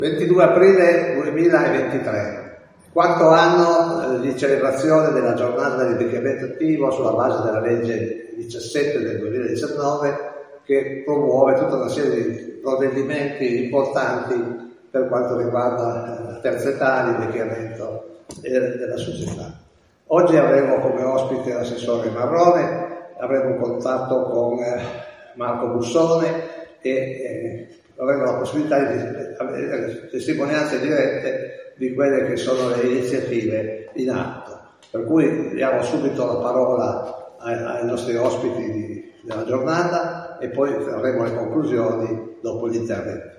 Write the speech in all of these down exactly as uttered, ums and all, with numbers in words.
ventidue aprile duemilaventitré, quarto anno di celebrazione della giornata dell'invecchiamento attivo sulla base della legge diciassette del duemiladiciannove, che promuove tutta una serie di provvedimenti importanti per quanto riguarda la terza età, l'invecchiamento della società. Oggi avremo come ospite l'assessore Marrone, avremo contatto con Marco Bussone e eh, avremo la possibilità di avere testimonianze dirette di quelle che sono le iniziative in atto. Per cui diamo subito la parola ai, ai nostri ospiti di, della giornata e poi avremo le conclusioni dopo gli interventi.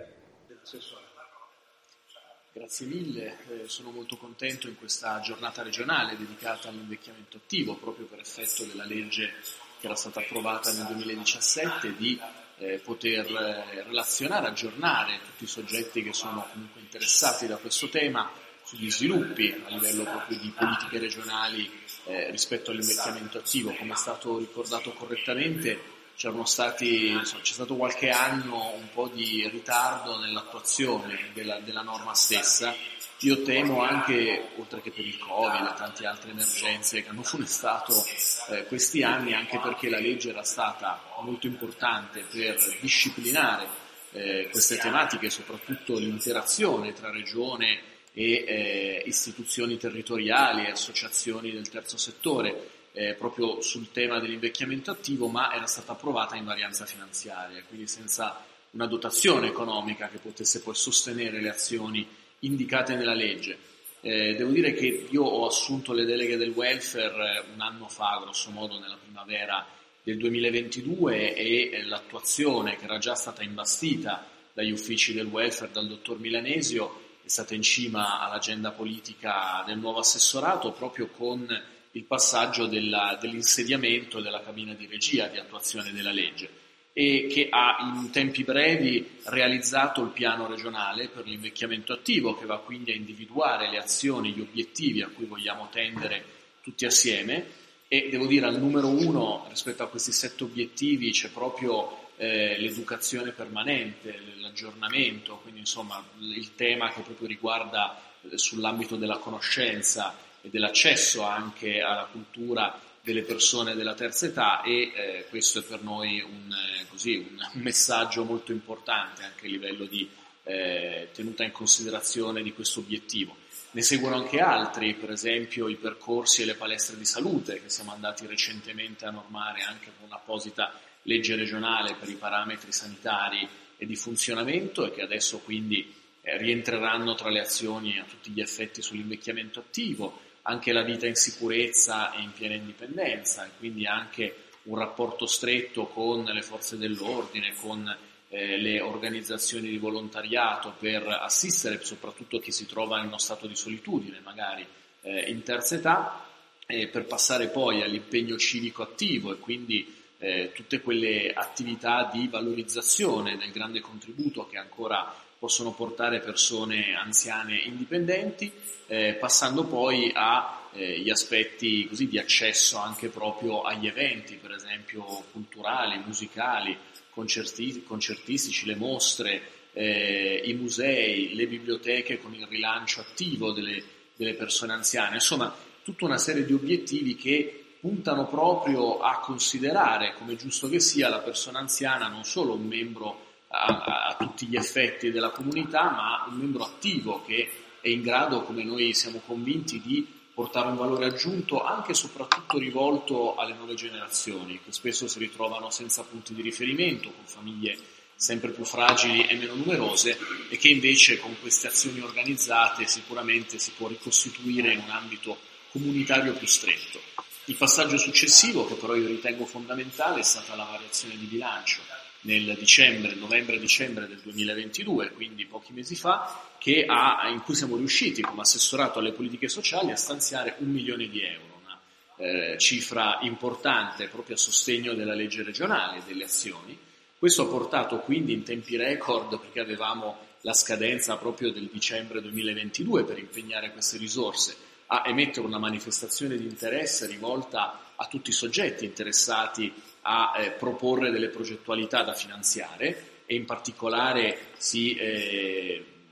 Grazie mille, eh, sono molto contento in questa giornata regionale dedicata all'invecchiamento attivo, proprio per effetto della legge che era stata approvata nel duemiladiciassette, di eh, poter eh, relazionare, aggiornare tutti i soggetti che sono comunque interessati da questo tema sugli sviluppi a livello proprio di politiche regionali eh, rispetto all'invecchiamento attivo. Come è stato ricordato correttamente, c'erano stati, insomma, c'è stato qualche anno un po' di ritardo nell'attuazione della, della norma stessa. Io temo anche, oltre che per il Covid e tante altre emergenze che hanno funestato eh, questi anni, anche perché la legge era stata molto importante per disciplinare eh, queste tematiche, soprattutto l'interazione tra regione e eh, istituzioni territoriali e associazioni del terzo settore, Eh, proprio sul tema dell'invecchiamento attivo, ma era stata approvata in varianza finanziaria, quindi senza una dotazione economica che potesse poi sostenere le azioni indicate nella legge. Eh, devo dire che io ho assunto le deleghe del welfare eh, un anno fa, grosso modo nella primavera del duemilaventidue, e eh, l'attuazione che era già stata imbastita dagli uffici del welfare, dal dottor Milanesio, è stata in cima all'agenda politica del nuovo assessorato, proprio con il passaggio della, dell'insediamento della cabina di regia di attuazione della legge, e che ha in tempi brevi realizzato il piano regionale per l'invecchiamento attivo, che va quindi a individuare le azioni, gli obiettivi a cui vogliamo tendere tutti assieme. E devo dire, al numero uno rispetto a questi sette obiettivi c'è proprio eh, l'educazione permanente, l'aggiornamento, quindi insomma il tema che proprio riguarda eh, sull'ambito della conoscenza e dell'accesso anche alla cultura delle persone della terza età, e eh, questo è per noi un, eh, così, un, un messaggio molto importante anche a livello di eh, tenuta in considerazione di questo obiettivo. Ne seguono anche altri, per esempio i percorsi e le palestre di salute, che siamo andati recentemente a normare anche con un'apposita legge regionale per i parametri sanitari e di funzionamento, e che adesso quindi eh, rientreranno tra le azioni a tutti gli effetti sull'invecchiamento attivo. Anche la vita in sicurezza e in piena indipendenza, e quindi anche un rapporto stretto con le forze dell'ordine, con eh, le organizzazioni di volontariato per assistere soprattutto chi si trova in uno stato di solitudine, magari eh, in terza età, eh, per passare poi all'impegno civico attivo e quindi eh, tutte quelle attività di valorizzazione del grande contributo che ancora possono portare persone anziane indipendenti, eh, passando poi agli eh, aspetti così di accesso anche proprio agli eventi, per esempio culturali, musicali, concerti, concertistici, le mostre, eh, i musei, le biblioteche con il rilancio attivo delle, delle persone anziane, insomma tutta una serie di obiettivi che puntano proprio a considerare, come giusto che sia, la persona anziana non solo un membro A, a tutti gli effetti della comunità, ma un membro attivo che è in grado, come noi siamo convinti, di portare un valore aggiunto anche e soprattutto rivolto alle nuove generazioni, che spesso si ritrovano senza punti di riferimento, con famiglie sempre più fragili e meno numerose, e che invece con queste azioni organizzate sicuramente si può ricostituire in un ambito comunitario più stretto. Il passaggio successivo, che però io ritengo fondamentale, è stata la variazione di bilancio nel dicembre, novembre-dicembre del duemilaventidue, quindi pochi mesi fa, che ha, in cui siamo riusciti come assessorato alle politiche sociali a stanziare un milione di euro, una eh, cifra importante proprio a sostegno della legge regionale e delle azioni. Questo ha portato quindi in tempi record, perché avevamo la scadenza proprio del dicembre duemilaventidue per impegnare queste risorse, a emettere una manifestazione di interesse rivolta a tutti i soggetti interessati a eh, proporre delle progettualità da finanziare, e in particolare si eh,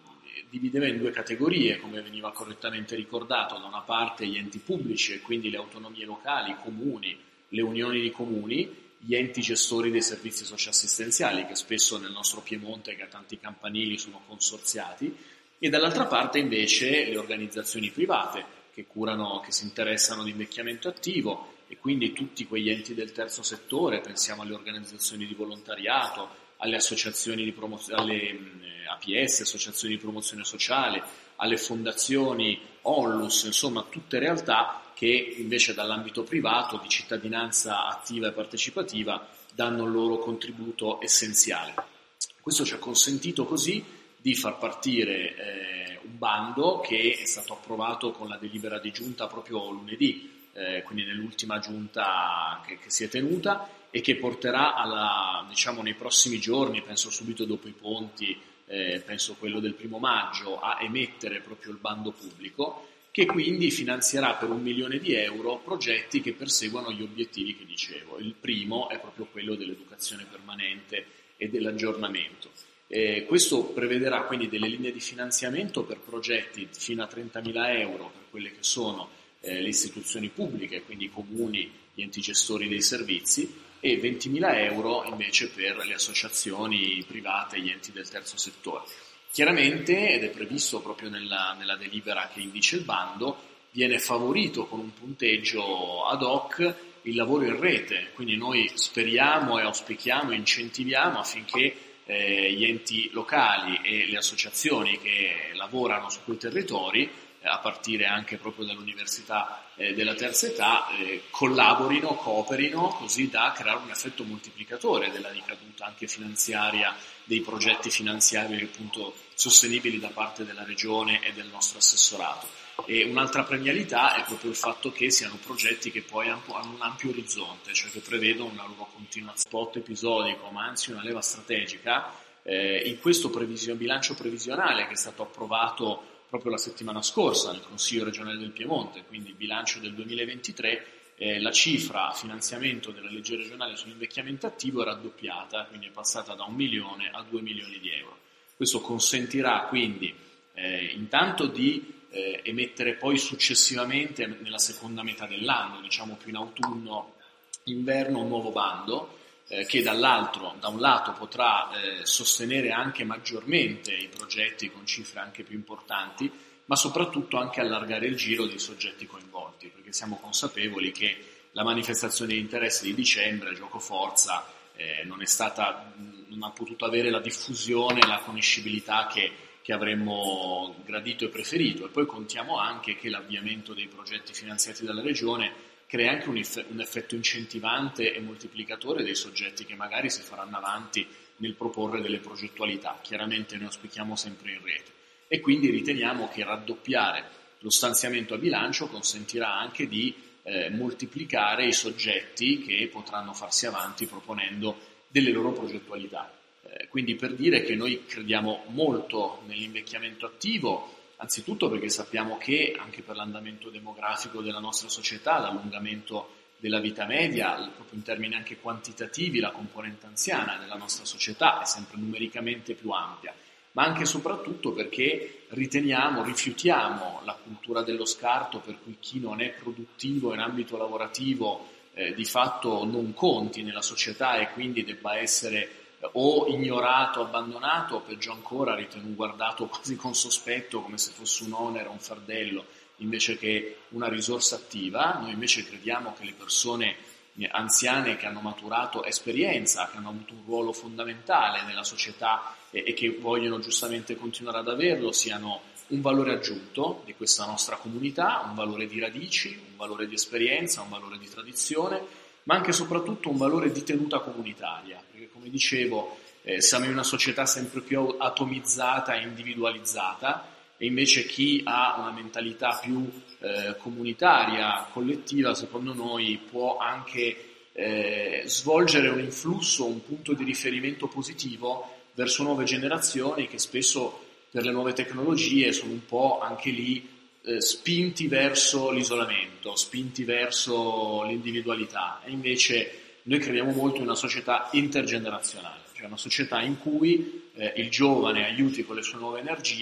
divideva in due categorie, come veniva correttamente ricordato: da una parte gli enti pubblici e quindi le autonomie locali, i comuni, le unioni di comuni, gli enti gestori dei servizi socioassistenziali, che spesso nel nostro Piemonte, che ha tanti campanili, sono consorziati, e dall'altra parte invece le organizzazioni private che curano, che si interessano di invecchiamento attivo, e quindi tutti quegli enti del terzo settore, pensiamo alle organizzazioni di volontariato, alle associazioni di promozione, alle A P S, associazioni di promozione sociale, alle fondazioni Onlus, insomma tutte realtà che invece dall'ambito privato di cittadinanza attiva e partecipativa danno il loro contributo essenziale. Questo ci ha consentito così di far partire eh, un bando che è stato approvato con la delibera di giunta proprio lunedì, eh, quindi nell'ultima giunta che, che si è tenuta, e che porterà alla, diciamo, nei prossimi giorni, penso subito dopo i ponti, eh, penso quello del primo maggio, a emettere proprio il bando pubblico, che quindi finanzierà per un milione di euro progetti che perseguono gli obiettivi che dicevo. Il primo è proprio quello dell'educazione permanente e dell'aggiornamento. Eh, questo prevederà quindi delle linee di finanziamento per progetti fino a trentamila euro per quelle che sono eh, le istituzioni pubbliche, quindi i comuni, gli enti gestori dei servizi, e ventimila euro invece per le associazioni private e gli enti del terzo settore. Chiaramente, ed è previsto proprio nella, nella delibera che indice il bando, viene favorito con un punteggio ad hoc il lavoro in rete, quindi noi speriamo e auspichiamo e incentiviamo affinché eh, gli enti locali e le associazioni che lavorano su quei territori, eh, a partire anche proprio dall'università eh, della terza età, eh, collaborino, cooperino, così da creare un effetto moltiplicatore della ricaduta anche finanziaria dei progetti finanziari appunto sostenibili da parte della Regione e del nostro assessorato. E un'altra premialità è proprio il fatto che siano progetti che poi hanno un ampio orizzonte, cioè che prevedono una loro continuazione spot episodico, ma anzi una leva strategica. Eh, in questo previsio, bilancio previsionale che è stato approvato proprio la settimana scorsa nel Consiglio regionale del Piemonte, quindi il bilancio del duemilaventitré, eh, la cifra a finanziamento della legge regionale sull'invecchiamento attivo è raddoppiata, quindi è passata da un milione a due milioni di euro. Questo consentirà quindi eh, intanto di eh, emettere poi successivamente nella seconda metà dell'anno, diciamo più in autunno, inverno, un nuovo bando eh, che dall'altro, da un lato potrà eh, sostenere anche maggiormente i progetti con cifre anche più importanti, ma soprattutto anche allargare il giro dei soggetti coinvolti, perché siamo consapevoli che la manifestazione di interesse di dicembre, giocoforza, eh, non è stata, non ha potuto avere la diffusione, la conoscibilità che, che avremmo gradito e preferito, e poi contiamo anche che l'avviamento dei progetti finanziati dalla Regione crea anche un, eff- un effetto incentivante e moltiplicatore dei soggetti che magari si faranno avanti nel proporre delle progettualità. Chiaramente noi auspichiamo sempre in rete. E quindi riteniamo che raddoppiare lo stanziamento a bilancio consentirà anche di eh, moltiplicare i soggetti che potranno farsi avanti proponendo delle loro progettualità. Eh, quindi per dire che noi crediamo molto nell'invecchiamento attivo, anzitutto perché sappiamo che anche per l'andamento demografico della nostra società, l'allungamento della vita media, proprio in termini anche quantitativi, la componente anziana della nostra società è sempre numericamente più ampia, ma anche e soprattutto perché riteniamo, rifiutiamo la cultura dello scarto, per cui chi non è produttivo in ambito lavorativo eh, di fatto non conti nella società e quindi debba essere eh, o ignorato, abbandonato, o peggio ancora ritenuto, guardato quasi con sospetto, come se fosse un onere, un fardello, invece che una risorsa attiva. Noi invece crediamo che le persone anziane che hanno maturato esperienza, che hanno avuto un ruolo fondamentale nella società e, e che vogliono giustamente continuare ad averlo, siano un valore aggiunto di questa nostra comunità, un valore di radici, un valore di esperienza, un valore di tradizione, ma anche e soprattutto un valore di tenuta comunitaria, perché come dicevo eh, siamo in una società sempre più atomizzata e individualizzata, e invece chi ha una mentalità più eh, comunitaria, collettiva, secondo noi può anche eh, svolgere un influsso, un punto di riferimento positivo verso nuove generazioni che spesso per le nuove tecnologie sono un po' anche lì eh, spinti verso l'isolamento, spinti verso l'individualità, e invece noi crediamo molto in una società intergenerazionale, cioè una società in cui eh, il giovane aiuti con le sue nuove energie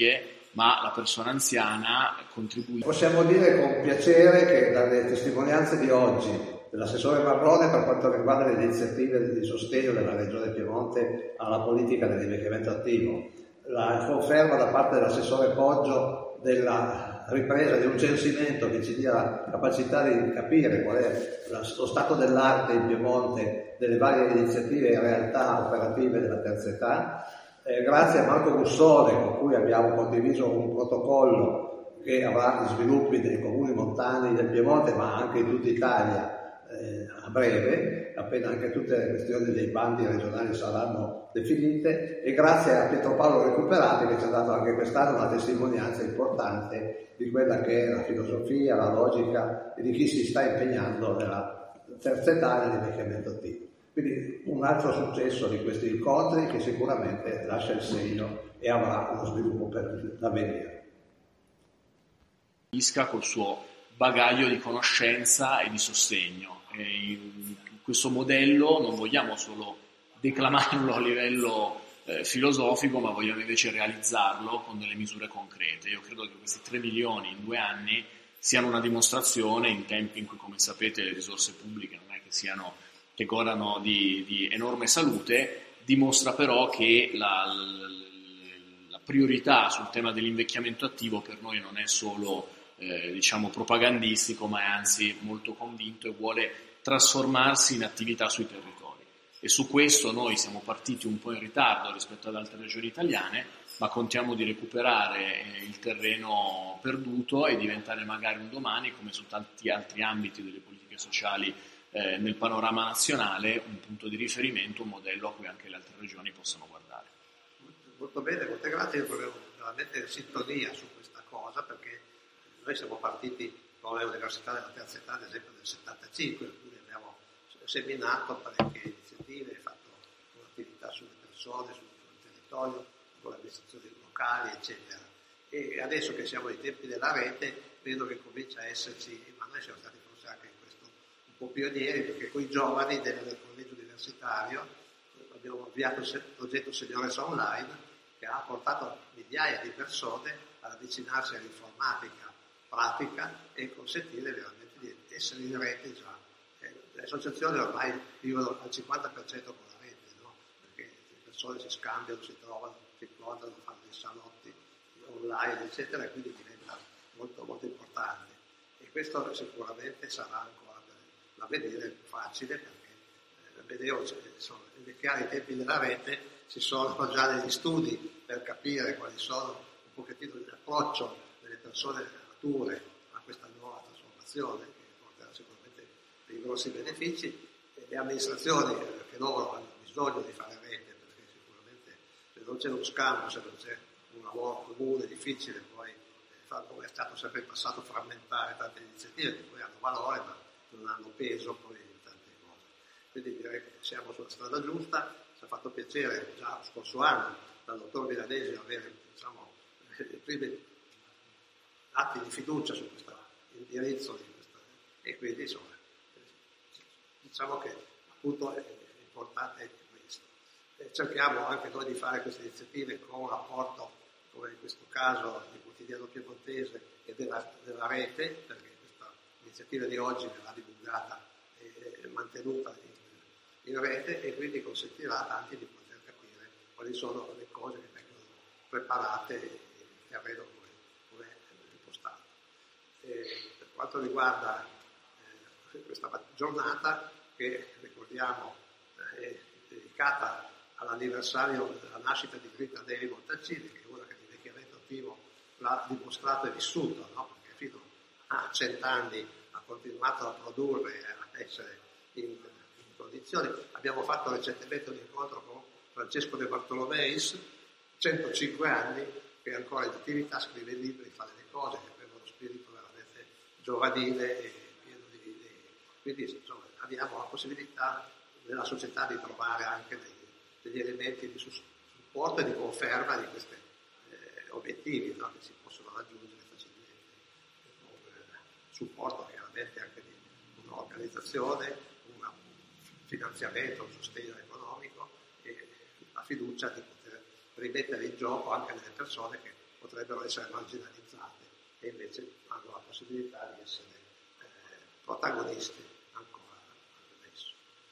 ma la persona anziana contribuisce. Possiamo dire con piacere che dalle testimonianze di oggi dell'assessore Marrone per quanto riguarda le iniziative di sostegno della Regione Piemonte alla politica dell'invecchiamento attivo, la conferma da parte dell'assessore Poggio della ripresa di un censimento che ci dia la capacità di capire qual è lo stato dell'arte in Piemonte delle varie iniziative e realtà operative della terza età. Eh, grazie a Marco Gussone, con cui abbiamo condiviso un protocollo che avrà gli sviluppi dei comuni montani del Piemonte, ma anche in tutta Italia eh, a breve, appena anche tutte le questioni dei bandi regionali saranno definite, e grazie a Pietro Paolo Recuperati che ci ha dato anche quest'anno una testimonianza importante di quella che è la filosofia, la logica e di chi si sta impegnando nella terza età e nell'invecchiamento attivo. Quindi un altro successo di questi incontri che sicuramente lascia il segno e avrà uno sviluppo per l'avvenire. Isca col suo bagaglio di conoscenza e di sostegno. E in questo modello non vogliamo solo declamarlo a livello eh, filosofico, ma vogliamo invece realizzarlo con delle misure concrete. Io credo che questi tre milioni in due anni siano una dimostrazione in tempi in cui, come sapete, le risorse pubbliche non è che siano che godano di, di enorme salute, dimostra però che la, la, la priorità sul tema dell'invecchiamento attivo per noi non è solo eh, diciamo propagandistico, ma è anzi molto convinto e vuole trasformarsi in attività sui territori. E su questo noi siamo partiti un po' in ritardo rispetto ad altre regioni italiane, ma contiamo di recuperare eh, il terreno perduto e diventare magari un domani, come su tanti altri ambiti delle politiche sociali Eh, nel panorama nazionale, un punto di riferimento, un modello a cui anche le altre regioni possono guardare. Molto bene, molte grazie, io trovo veramente sintonia su questa cosa, perché noi siamo partiti con le università della terza età, ad esempio del settantacinque, quindi abbiamo seminato parecchie iniziative, fatto un'attività sulle persone, sul, sul territorio, con le amministrazioni locali, eccetera. E adesso che siamo ai tempi della rete, vedo che comincia a esserci, ma noi siamo stati forse anche un po' pionieri, perché con i giovani del, del collegio universitario abbiamo avviato il progetto Seniores Online, che ha portato migliaia di persone ad avvicinarsi all'informatica pratica e consentire veramente di essere in rete già. Eh, le associazioni ormai vivono al cinquanta per cento con la rete, no? Perché le persone si scambiano, si trovano, si incontrano, fanno dei salotti online, eccetera, e quindi diventa molto, molto importante. E questo sicuramente sarà ancora da vedere facile, perché eh, vedevo, cioè, sono invecchiare i tempi della rete, ci sono già degli studi per capire quali sono un pochettino l'approccio delle persone mature a questa nuova trasformazione, che porterà sicuramente dei grossi benefici, e le amministrazioni, perché loro hanno bisogno di fare rete, perché sicuramente se non c'è uno scambio, se non c'è un lavoro comune, difficile poi, eh, come è stato sempre in passato, frammentare tante iniziative che poi hanno valore, ma non hanno peso poi in tante cose. Quindi direi che siamo sulla strada giusta. Ci ha fatto piacere già lo scorso anno dal dottor Milanesi avere, diciamo, i primi atti di fiducia su questo indirizzo di questa, e quindi insomma diciamo che appunto è importante questo. E cerchiamo anche noi di fare queste iniziative con un rapporto, come in questo caso del quotidiano piemontese e della, della rete, perché l'iniziativa di oggi verrà divulgata e mantenuta in, in rete, e quindi consentirà a tanti di poter capire quali sono le cose che vengono preparate e che avvengono come, come impostato. E per quanto riguarda eh, questa giornata, che ricordiamo eh, è dedicata all'anniversario della nascita di Rita Levi Montalcini, che è una che l'invecchiamento attivo l'ha dimostrato e vissuto, no? Perché fino a cent'anni ha continuato a produrre e a essere in, in condizioni. Abbiamo fatto recentemente un incontro con Francesco De Bartolomeis, centocinque anni, che è ancora in attività, scrive libri, fa delle cose che aveva uno spirito veramente giovanile e pieno di idee. Quindi insomma, abbiamo la possibilità nella società di trovare anche degli, degli elementi di supporto e di conferma di questi eh, obiettivi, no? Che si possono raggiungere facilmente con eh, supporto chiaramente anche di un'organizzazione, un finanziamento, un sostegno economico e la fiducia di poter rimettere in gioco anche delle persone che potrebbero essere marginalizzate e invece hanno la possibilità di essere eh, protagonisti ancora adesso.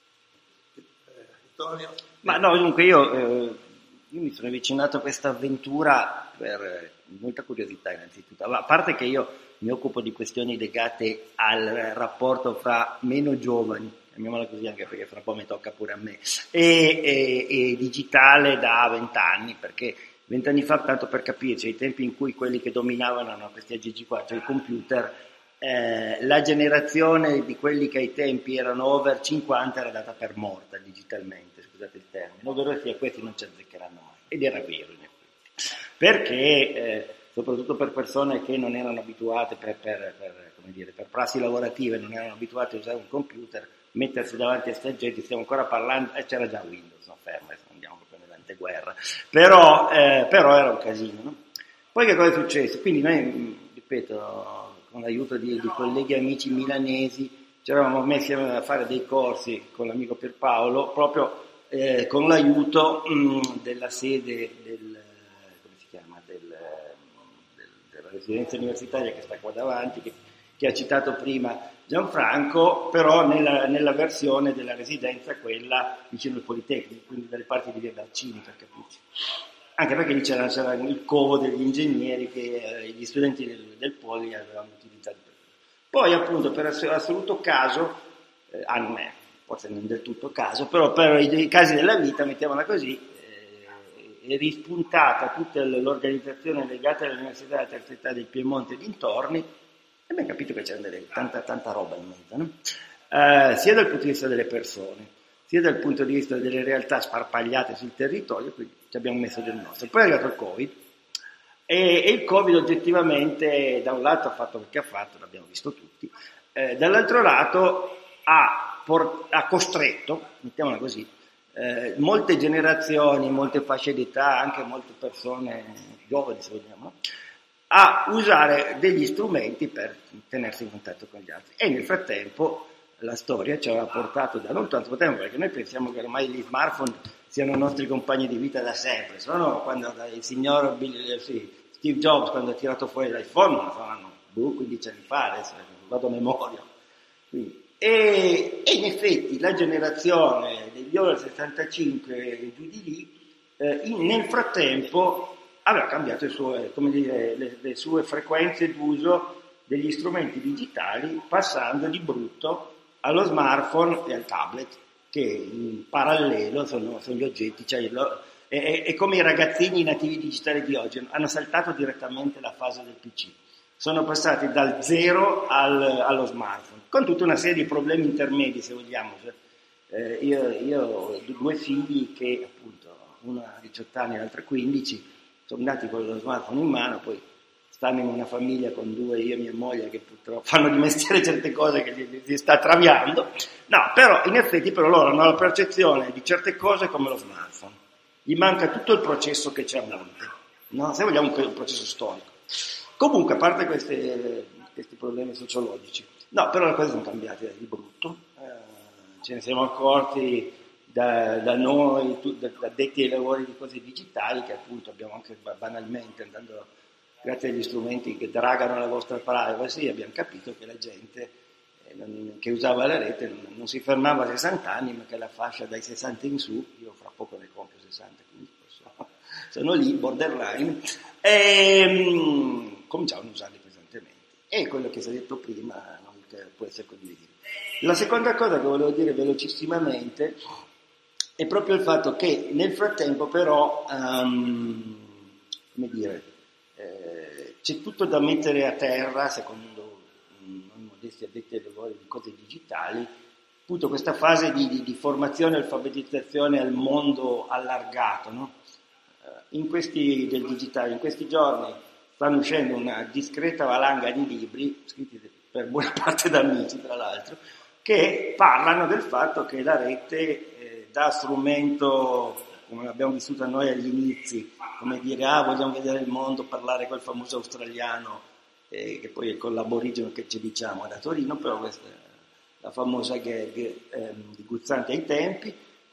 Eh, Vittorio? Ma no, dunque io, eh, io mi sono avvicinato a questa avventura per eh, molta curiosità innanzitutto, a parte che io mi occupo di questioni legate al rapporto fra meno giovani, chiamiamola così anche perché fra un po' mi tocca pure a me, e, e, e digitale da vent'anni, perché vent'anni fa, tanto per capirci, ai tempi in cui quelli che dominavano erano questi A G G qua, cioè i computer, eh, la generazione di quelli che ai tempi erano over cinquanta era data per morta digitalmente, scusate il termine, ovvero sia questi non ci azzeccheranno mai, ed era vero in effetti, perché eh, soprattutto per persone che non erano abituate per, per, per, come dire, per prassi lavorative, non erano abituate a usare un computer, mettersi davanti a sta gente, stiamo ancora parlando, e eh, c'era già Windows, no, ferma, andiamo proprio nell'anteguerra, però, eh, però era un casino, no? Poi che cosa è successo? Quindi noi, ripeto, con l'aiuto di, di colleghi e amici milanesi, ci eravamo messi a fare dei corsi con l'amico Pierpaolo, proprio eh, con l'aiuto mh, della sede del, come si chiama, del, del, della residenza universitaria che sta qua davanti, che, che ha citato prima Gianfranco, però nella, nella versione della residenza quella vicino al Politecnico, quindi dalle parti di Via Barcini, per capirci. Anche perché lì c'era, c'era il covo degli ingegneri che eh, gli studenti del, del Poli avevano utilizzato. Poi appunto per assoluto caso, eh, ah non è, forse non del tutto caso, però per i, i casi della vita, mettiamola così, eh, è rispuntata tutta l'organizzazione legata all'Università della Terza Età del Piemonte e dintorni, e abbiamo capito che c'era delle, tanta, tanta roba in mezzo, no? eh, sia dal punto di vista delle persone, sia dal punto di vista delle realtà sparpagliate sul territorio, quindi ci abbiamo messo del nostro. Poi è arrivato il Covid, e, e il Covid oggettivamente da un lato ha fatto quel che ha fatto, l'abbiamo visto tutti, eh, dall'altro lato ha, port- ha costretto, mettiamola così, eh, molte generazioni, molte fasce d'età, anche molte persone giovani se vogliamo, a usare degli strumenti per tenersi in contatto con gli altri. E nel frattempo la storia ci aveva portato da non tanto tempo, perché noi pensiamo che ormai gli smartphone siano i nostri compagni di vita da sempre, sono quando il signor Bill, sì, Steve Jobs, quando ha tirato fuori l'iPhone, non saranno boh, quindici anni fa, adesso vado a memoria. Quindi, e, e in effetti la generazione degli over sessantacinque e giù di lì, eh, in, nel frattempo aveva cambiato le sue, come dire, le, le sue frequenze d'uso degli strumenti digitali, passando di brutto allo smartphone e al tablet, che in parallelo sono, sono gli oggetti, cioè lo, è, è come i ragazzini nativi digitali di oggi, hanno saltato direttamente la fase del P C, sono passati dal zero al, allo smartphone, con tutta una serie di problemi intermedi, se vogliamo. Cioè, eh, io, io ho due figli che, appunto, uno ha diciotto anni e l'altro quindici, sono nati con lo smartphone in mano, poi stanno in una famiglia con due, io e mia moglie, che purtroppo fanno di mestiere certe cose che gli, gli sta traviando. No, però in effetti però loro hanno la percezione di certe cose come lo smartphone. Gli manca tutto il processo che c'è a monte, no? Se vogliamo un processo storico. Comunque, a parte queste, questi problemi sociologici, no, però le cose sono cambiate di brutto. Eh, ce ne siamo accorti da, da noi, tu, da, da addetti ai lavori di cose digitali, che appunto abbiamo anche banalmente, andando grazie agli strumenti che dragano la vostra privacy, abbiamo capito che la gente eh, non, che usava la rete non, non si fermava a sessanta anni, ma che la fascia dai sessanta in su, io fra poco ne compio sessanta, quindi posso, sono lì, borderline, e um, cominciavano a usarli pesantemente. E quello che si è detto prima non può essere condiviso. La seconda cosa che volevo dire velocissimamente è proprio il fatto che nel frattempo però, um, come dire, eh, c'è tutto da mettere a terra, secondo noi modesti addetti ai lavori di cose digitali, appunto questa fase di, di, di formazione e alfabetizzazione al mondo allargato, no? In questi del digitale, in questi giorni stanno uscendo una discreta valanga di libri, scritti per buona parte da amici tra l'altro, che parlano del fatto che la rete eh, dà strumento, come l'abbiamo vissuto noi agli inizi, come dire, ah, vogliamo vedere il mondo, parlare col famoso australiano, eh, che poi è con l'aborigeno che ci diciamo da Torino, però questa è la famosa gag eh, di Guzzanti ai tempi,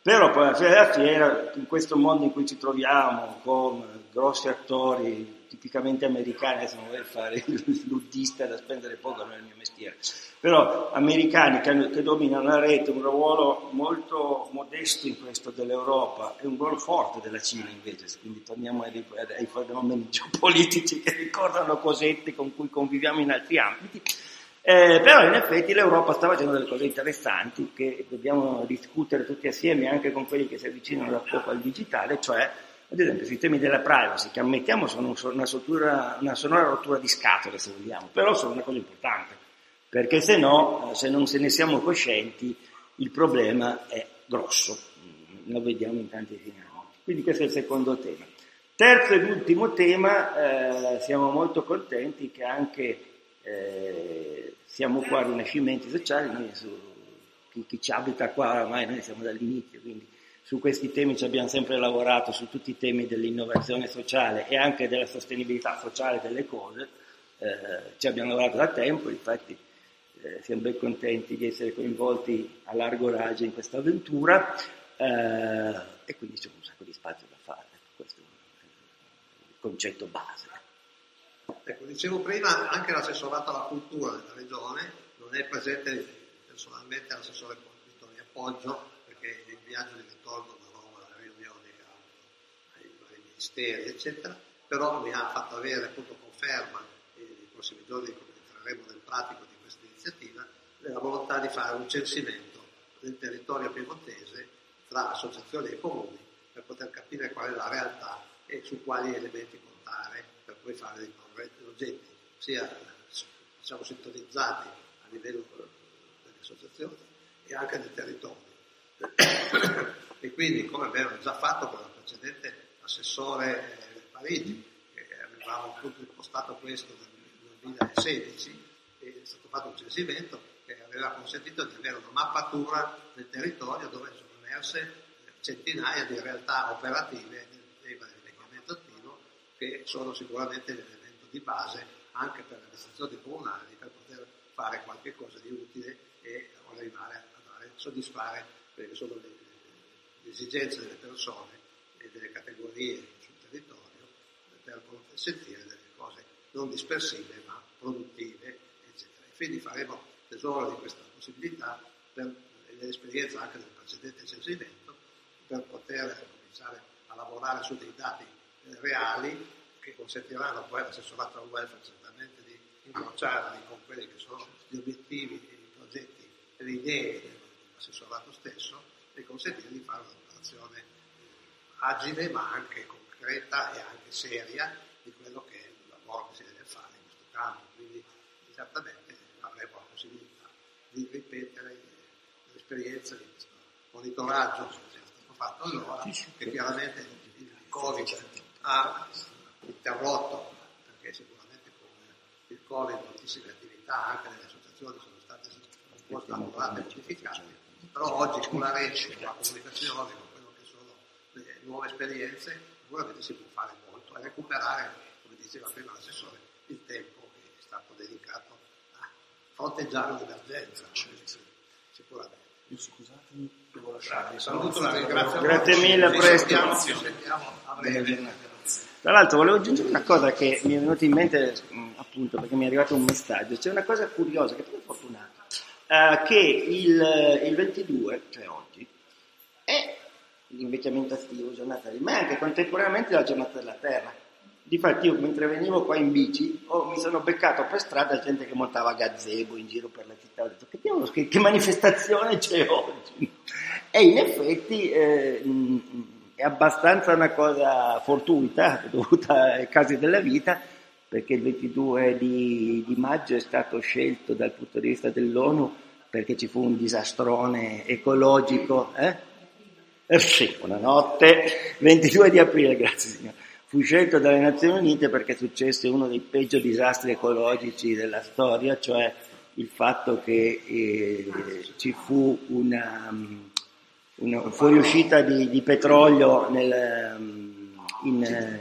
Però poi alla fine della fiera, in questo mondo in cui ci troviamo, con grossi attori tipicamente americani, adesso non voglio fare il luddista da spendere poco, non è il mio mestiere, però americani che, hanno, che dominano la rete, un ruolo molto modesto in questo dell'Europa e un ruolo forte della Cina invece, quindi torniamo ai, ai fenomeni geopolitici che ricordano cosette con cui conviviamo in altri ambiti. Eh, però in effetti l'Europa sta facendo delle cose interessanti che dobbiamo discutere tutti assieme, anche con quelli che si avvicinano da poco al digitale, cioè ad esempio sui temi della privacy, che ammettiamo sono una, sotura, una sonora rottura di scatole se vogliamo, però sono una cosa importante, perché se no, se non se ne siamo coscienti, il problema è grosso, lo vediamo in tanti segnali. Quindi questo è il secondo tema. Terzo ed ultimo tema, eh, siamo molto contenti che anche Eh, siamo qua a Rinascimenti Sociali, noi su, chi, chi ci abita qua oramai noi siamo dall'inizio, quindi su questi temi ci abbiamo sempre lavorato, su tutti i temi dell'innovazione sociale e anche della sostenibilità sociale delle cose, eh, ci abbiamo lavorato da tempo, infatti eh, siamo ben contenti di essere coinvolti a largo raggio in questa avventura eh, e quindi c'è un sacco di spazio da fare, questo è il concetto base. Ecco, dicevo prima, anche l'assessorato alla cultura della regione non è presente personalmente l'assessore Vittorio Appoggio, perché il viaggio di ritorno da Roma, alle riunioni ai vari ministeri, eccetera, però mi ha fatto avere appunto conferma, e nei prossimi giorni entreremo nel pratico di questa iniziativa, della volontà di fare un censimento del territorio piemontese tra associazioni e comuni per poter capire qual è la realtà e su quali elementi contare per poi fare dei progetti sia diciamo sintonizzati a livello delle associazioni e anche del territorio. E quindi, come abbiamo già fatto con la precedente assessore Parigi, che avevamo appunto impostato questo nel duemilasedici, è stato fatto un censimento che aveva consentito di avere una mappatura del territorio dove sono emerse centinaia di realtà operative del tema dell'invecchiamento attivo, che sono sicuramente l'elemento di base anche per le amministrazioni comunali per poter fare qualche cosa di utile e arrivare a dare, soddisfare quelle che sono le, le esigenze delle persone e delle categorie sul territorio per sentire delle cose non dispersive ma produttive, eccetera. E quindi faremo tesoro di questa possibilità per l'esperienza anche del precedente censimento per poter cominciare a lavorare su dei dati eh, reali che consentiranno poi all'assessorato al welfare certamente di incrociarli con quelli che sono gli obiettivi e i progetti e le idee dell'assessorato stesso e consentire di fare un'operazione agile ma anche concreta e anche seria di quello che è il lavoro che si deve fare in questo campo. Quindi certamente avremo la possibilità di ripetere l'esperienza di questo monitoraggio che è stato fatto allora, che chiaramente il Covid ha interrotto, perché sicuramente con il Covid moltissime attività anche nelle associazioni sono state un po' lavorate e modificate, però oggi con la rete, con la comunicazione, con quello che sono le nuove esperienze, sicuramente si può fare molto e recuperare, come diceva prima l'assessore, il tempo che è stato dedicato a fronteggiare l'emergenza, sicuramente. Scusatemi, devo lasciare. Saluto, la ringrazio. Grazie mille, a presto. Ci sentiamo a breve. Tra l'altro volevo aggiungere una cosa che mi è venuta in mente appunto perché mi è arrivato un messaggio. C'è una cosa curiosa, che tu sei fortunato, eh, che il, il ventidue, cioè oggi, è l'invecchiamento attivo, giornata di, ma è anche contemporaneamente la giornata della terra. Difatti io mentre venivo qua in bici oh, mi sono beccato per strada gente che montava gazebo in giro per la città, ho detto che, diavolo, che, che manifestazione c'è oggi? E in effetti eh, mh, è abbastanza una cosa fortuita, dovuta ai casi della vita, perché il ventidue di, di maggio è stato scelto dal punto di vista dell'ONU perché ci fu un disastrone ecologico, eh? Eh sì, buonanotte, ventidue di aprile, grazie signore. Fu scelto dalle Nazioni Unite perché successe uno dei peggio disastri ecologici della storia, cioè il fatto che eh, ci fu una, una fuoriuscita di, di petrolio nel, in,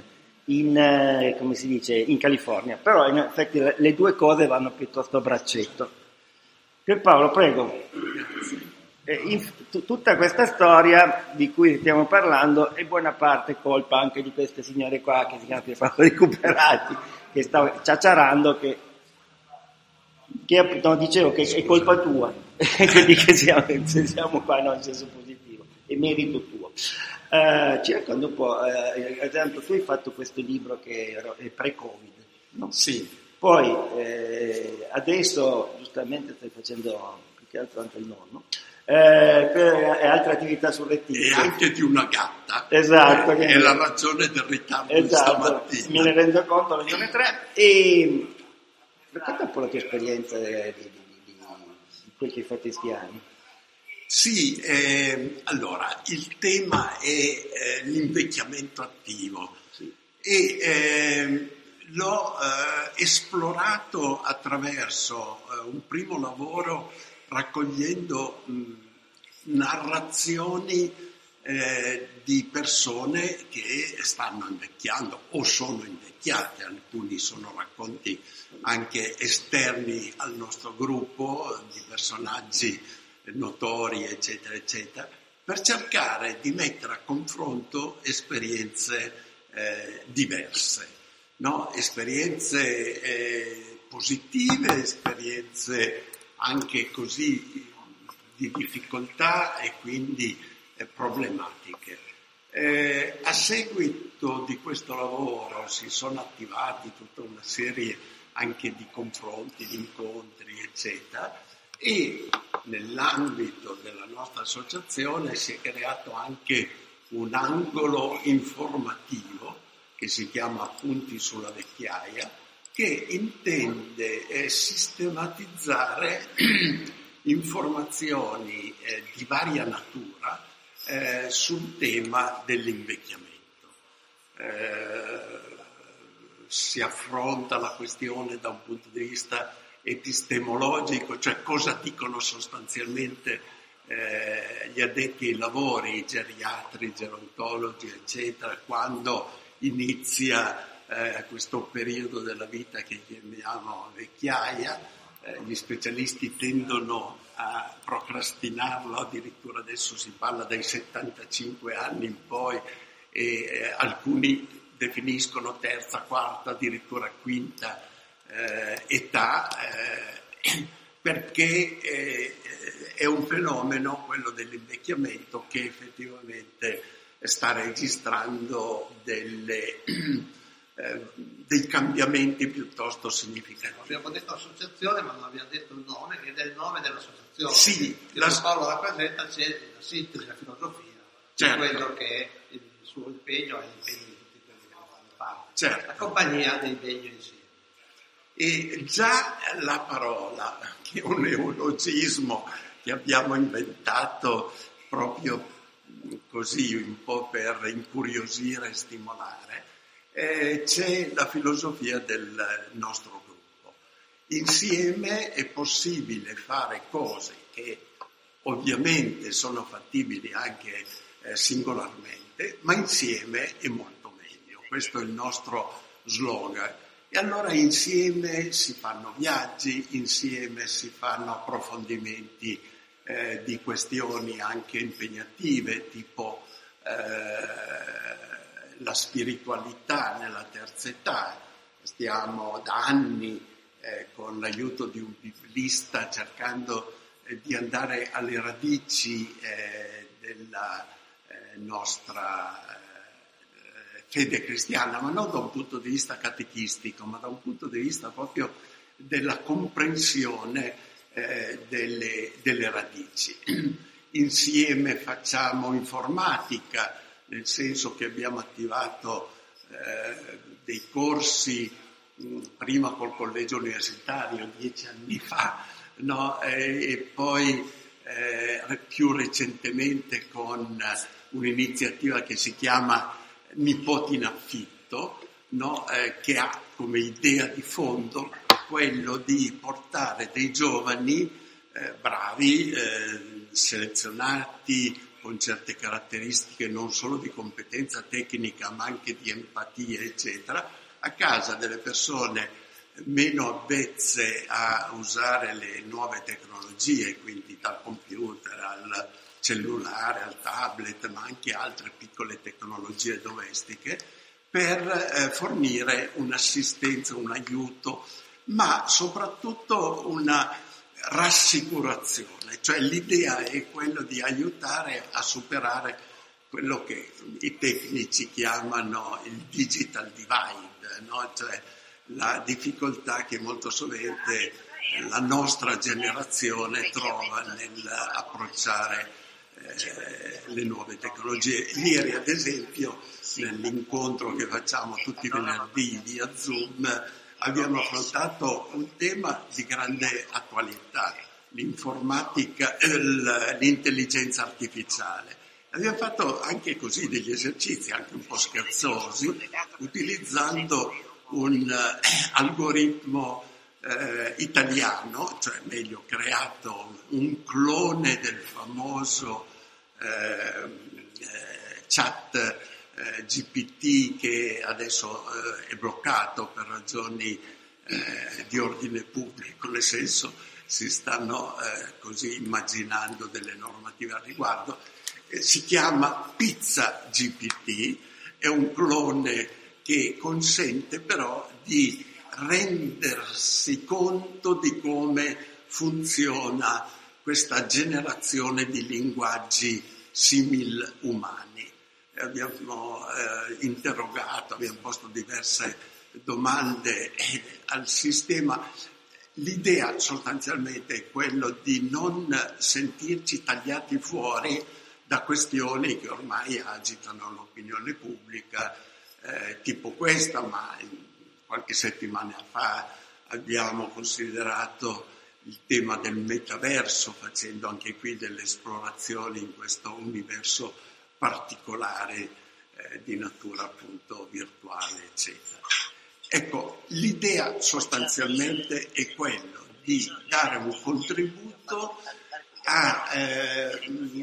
in, come si dice, in California. Però in effetti le due cose vanno piuttosto a braccetto. Pier Paolo, prego. eh, in, t- tutta questa storia di cui stiamo parlando è buona parte colpa anche di queste signore qua che si chiamano Pierpaolo Recuperati, che sta ciacciarando che, che no, dicevo che è colpa tua che, che siamo, se siamo qua, no, in senso positivo, è merito tuo. Uh, ci racconti un po', uh, ad esempio tu hai fatto questo libro che è pre-Covid, no? Sì. Poi eh, adesso giustamente stai facendo più che altro anche il nonno, eh, e altre attività surrettizie. E anche di una gatta. Esatto. È la ragione del ritardo esatto, di stamattina. Me ne rendo conto alle giorni tre. E racconta un po' la tua esperienza di, di, di, di, di quel che hai fatto in sti anni. Sì, eh, allora, il tema è eh, l'invecchiamento attivo. Sì. E eh, l'ho eh, esplorato attraverso eh, un primo lavoro raccogliendo mh, narrazioni eh, di persone che stanno invecchiando o sono invecchiate. Alcuni sono racconti anche esterni al nostro gruppo di personaggi notori, eccetera, eccetera, per cercare di mettere a confronto esperienze eh, diverse, no? Esperienze eh, positive, esperienze anche così di difficoltà e quindi eh, problematiche. Eh, a seguito di questo lavoro si sono attivati tutta una serie anche di confronti, di incontri, eccetera, e nell'ambito della nostra associazione si è creato anche un angolo informativo che si chiama Punti sulla vecchiaia, che intende eh, sistematizzare informazioni eh, di varia natura eh, sul tema dell'invecchiamento. Eh, si affronta la questione da un punto di vista epistemologico, cioè cosa dicono sostanzialmente eh, gli addetti ai lavori, i geriatri, i gerontologi, eccetera, quando inizia eh, questo periodo della vita che chiamiamo vecchiaia. Eh, gli specialisti tendono a procrastinarlo, addirittura adesso si parla dai settantacinque anni in poi, e eh, alcuni definiscono terza, quarta, addirittura quinta Eh, età, eh, perché eh, è un fenomeno, quello dell'invecchiamento, che effettivamente sta registrando delle, eh, dei cambiamenti piuttosto significativi. Abbiamo detto associazione, ma non abbiamo detto il nome, ed è il nome dell'associazione. Sì, la Paolo rappresenta, c'è la sintesi, la filosofia, certo, di quello che è il suo impegno e l'impegno di tutti quelli che lo fanno parte. Certo. La compagnia dei degni insieme. E già la parola, che è un neologismo che abbiamo inventato proprio così, un po' per incuriosire e stimolare, eh, c'è la filosofia del nostro gruppo. Insieme è possibile fare cose che ovviamente sono fattibili anche eh, singolarmente, ma insieme è molto meglio. Questo è il nostro slogan. E allora insieme si fanno viaggi, insieme si fanno approfondimenti eh, di questioni anche impegnative, tipo eh, la spiritualità nella terza età. Stiamo da anni eh, con l'aiuto di un biblista cercando eh, di andare alle radici eh, della eh, nostra fede cristiana, ma non da un punto di vista catechistico, ma da un punto di vista proprio della comprensione eh, delle, delle radici. Insieme facciamo informatica, nel senso che abbiamo attivato eh, dei corsi, mh, prima col collegio universitario, dieci anni fa, no? e, e poi eh, più recentemente con un'iniziativa che si chiama Nipoti in affitto, no? eh, che ha come idea di fondo quello di portare dei giovani eh, bravi, eh, selezionati con certe caratteristiche non solo di competenza tecnica ma anche di empatia, eccetera, a casa delle persone meno avvezze a usare le nuove tecnologie, quindi dal computer al cellulare, al tablet, ma anche altre piccole tecnologie domestiche, per eh, fornire un'assistenza, un aiuto, ma soprattutto una rassicurazione, cioè l'idea è quella di aiutare a superare quello che i tecnici chiamano il digital divide, no? Cioè la difficoltà che molto sovente la nostra generazione trova nell'approcciare eh, le nuove tecnologie. Ieri, ad esempio, nell'incontro che facciamo tutti i venerdì via Zoom, abbiamo affrontato un tema di grande attualità, l'informatica, l'intelligenza artificiale. Abbiamo fatto anche così degli esercizi, anche un po' scherzosi, utilizzando un uh, algoritmo uh, italiano, cioè meglio creato un clone del famoso uh, uh, chat uh, G P T che adesso uh, è bloccato per ragioni uh, di ordine pubblico, nel senso si stanno uh, così immaginando delle normative al riguardo. Uh, si chiama Pizza G P T, è un clone che consente però di rendersi conto di come funziona questa generazione di linguaggi simil umani. Abbiamo eh, interrogato, abbiamo posto diverse domande eh, al sistema. L'idea sostanzialmente è quella di non sentirci tagliati fuori da questioni che ormai agitano l'opinione pubblica, Eh, tipo questa, ma qualche settimana fa abbiamo considerato il tema del metaverso, facendo anche qui delle esplorazioni in questo universo particolare eh, di natura appunto virtuale, eccetera. Ecco, l'idea sostanzialmente è quella di dare un contributo a, eh,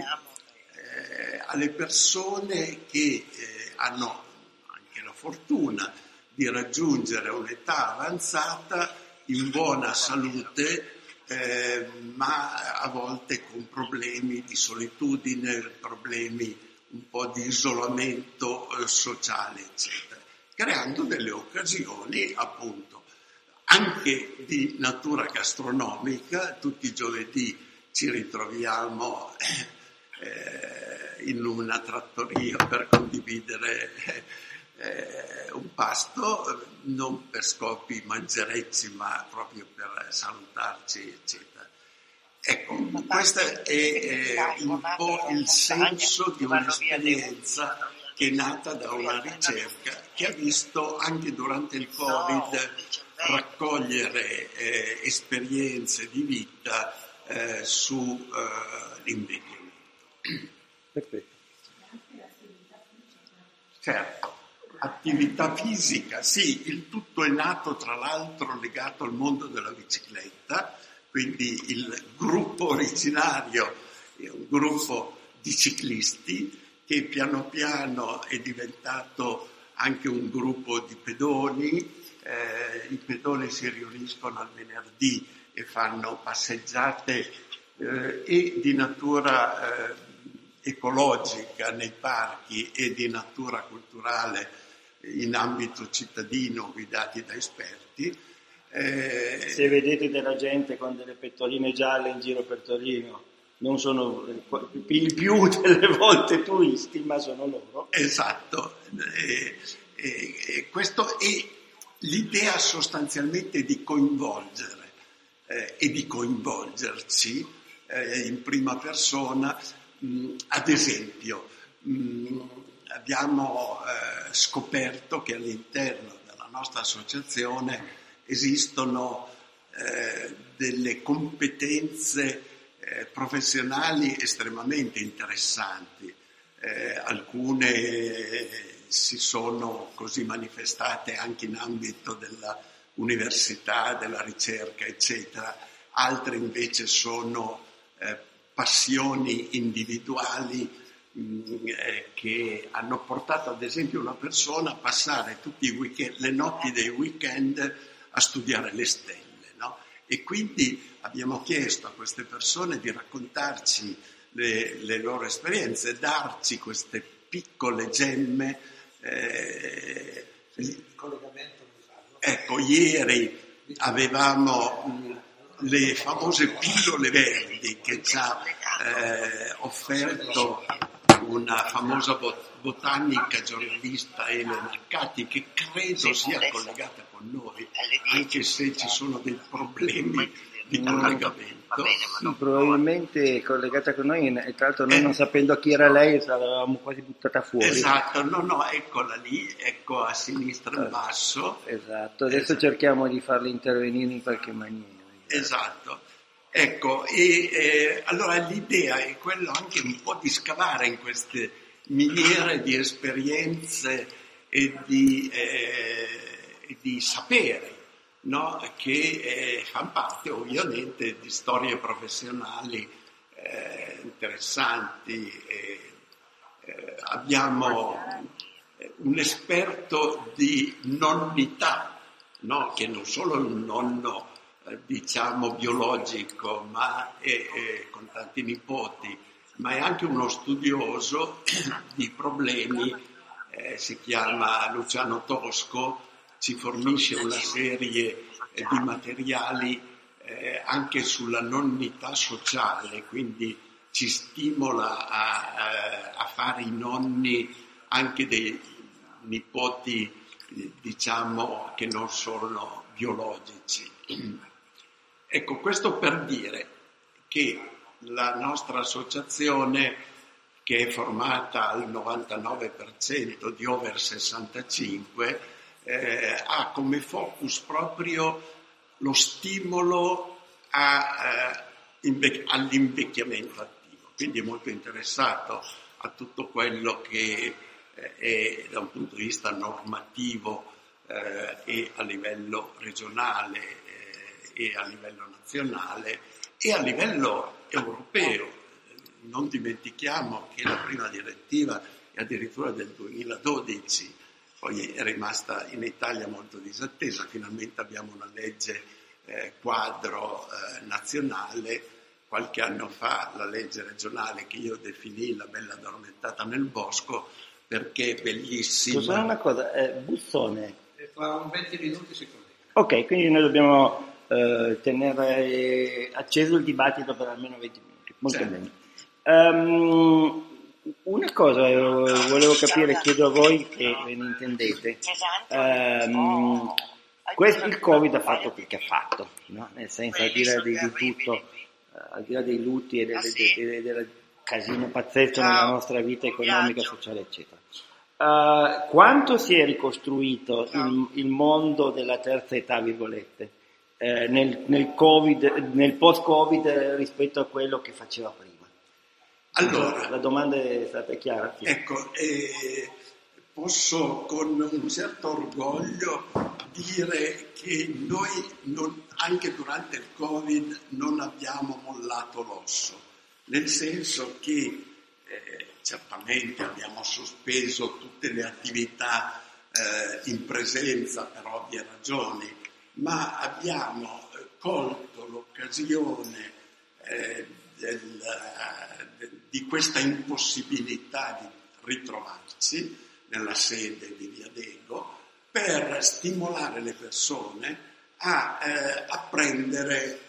eh, alle persone che eh, hanno fortuna di raggiungere un'età avanzata in buona salute, eh, ma a volte con problemi di solitudine, problemi un po' di isolamento eh, sociale, eccetera, creando delle occasioni appunto anche di natura gastronomica. Tutti i giovedì ci ritroviamo eh, in una trattoria per condividere eh, Eh, un pasto, non per scopi mangerecci, ma proprio per salutarci, eccetera. Ecco, questo è eh, un po' il senso di un'esperienza che è nata da una ricerca che ha visto anche durante il Covid raccogliere eh, esperienze di vita eh, su eh, l'invecchiamento. Perfetto. Certo. Attività fisica, sì, il tutto è nato tra l'altro legato al mondo della bicicletta, quindi il gruppo originario è un gruppo di ciclisti che piano piano è diventato anche un gruppo di pedoni. Eh, i pedoni si riuniscono al venerdì e fanno passeggiate eh, e di natura eh, ecologica nei parchi e di natura culturale in ambito cittadino, guidati da esperti. Eh, Se vedete della gente con delle pettorine gialle in giro per Torino, non sono il più delle volte turisti, ma sono loro. Esatto, e, e, e questo è l'idea sostanzialmente di coinvolgere eh, e di coinvolgerci eh, in prima persona. Mh, ad esempio, mh, abbiamo eh, scoperto che all'interno della nostra associazione esistono eh, delle competenze eh, professionali estremamente interessanti. Eh, alcune eh, si sono così manifestate anche in ambito della università, della ricerca, eccetera. Altre invece sono eh, passioni individuali che hanno portato ad esempio una persona a passare tutti i weekend, le notti dei weekend a studiare le stelle, no? E quindi abbiamo chiesto a queste persone di raccontarci le, le loro esperienze, darci queste piccole gemme. Eh, ecco, ieri avevamo le famose pillole verdi che ci ha eh, offerto una famosa botanica giornalista, Elena Catti, che credo sia collegata con noi, anche se ci sono dei problemi di collegamento. Sì, probabilmente è collegata con noi, e tra l'altro noi eh, non sapendo chi era lei l'avevamo quasi buttata fuori. Esatto, no, no, eccola lì, ecco a sinistra in basso. Esatto, adesso esatto. Cerchiamo di farla intervenire in qualche maniera. Esatto, ecco, e eh, allora l'idea è quello anche un po' di scavare in queste miniere di esperienze e di, eh, di sapere, no? Che eh, fanno parte ovviamente di storie professionali eh, interessanti. Eh, eh, abbiamo un esperto di nonnità, no? Che non solo è un nonno diciamo biologico, ma è, è con tanti nipoti, ma è anche uno studioso di problemi, eh, si chiama Luciano Tosco, ci fornisce una serie eh, di materiali eh, anche sulla nonnità sociale, quindi ci stimola a, a, a fare i nonni anche dei nipoti, diciamo, che non sono biologici. Ecco, questo per dire che la nostra associazione, che è formata al novantanove per cento di over sessantacinque, eh, ha come focus proprio lo stimolo a, eh, inve- all'invecchiamento attivo. Quindi è molto interessato a tutto quello che eh, è da un punto di vista normativo eh, e a livello regionale e a livello nazionale e a livello europeo. Non dimentichiamo che la prima direttiva è addirittura del duemiladodici, poi è rimasta in Italia molto disattesa, finalmente abbiamo una legge eh, quadro eh, nazionale, qualche anno fa la legge regionale che io definii la bella addormentata nel bosco, perché è bellissima. Scusa una cosa, eh, Bussone. E fra un venti minuti si collega. Ok, quindi noi dobbiamo Uh, tenere acceso il dibattito per almeno venti minuti. Molto certo. Bene. Um, una cosa volevo capire, chiedo a voi che ve ne intendete. Um, questo, il Covid ha fatto quel che ha fatto, no? Nel senso, al di là di, di tutto, uh, al di là dei lutti e del, del, del casino pazzesco nella nostra vita economica, sociale, eccetera. Uh, quanto si è ricostruito il, il mondo della terza età, virgolette? Eh, nel, nel Covid, nel post-Covid eh, rispetto a quello che faceva prima? Allora, la domanda è stata chiara? Sì. Ecco, eh, posso con un certo orgoglio dire che noi non, anche durante il Covid non abbiamo mollato l'osso, nel senso che eh, certamente abbiamo sospeso tutte le attività eh, in presenza per ovvie ragioni, ma abbiamo colto l'occasione eh, del, de, di questa impossibilità di ritrovarci nella sede di Via Dego per stimolare le persone a eh, apprendere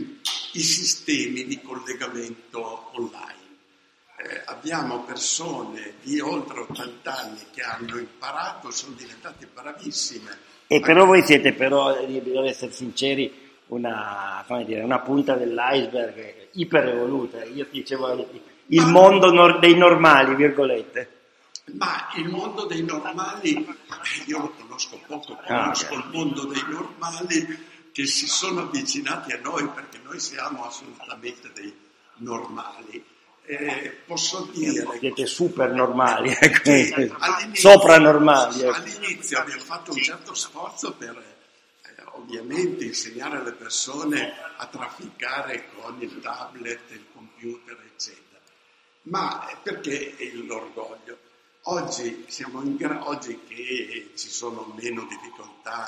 i sistemi di collegamento online. Eh, abbiamo persone di oltre ottanta anni che hanno imparato, sono diventate bravissime. E però voi siete, però, bisogna essere sinceri, una, come dire, una punta dell'iceberg iper evoluta. Io dicevo il mondo nor- dei normali, virgolette. Ma il mondo dei normali, io lo conosco poco, conosco ah, il mondo dei normali che si sono avvicinati a noi, perché noi siamo assolutamente dei normali. Eh, posso dire siete super normali, ecco, sopranormali. Ecco. All'inizio abbiamo fatto un certo sforzo per eh, ovviamente insegnare alle persone a trafficare con il tablet, il computer, eccetera. Ma perché l'orgoglio? Oggi siamo in gra- oggi che ci sono meno difficoltà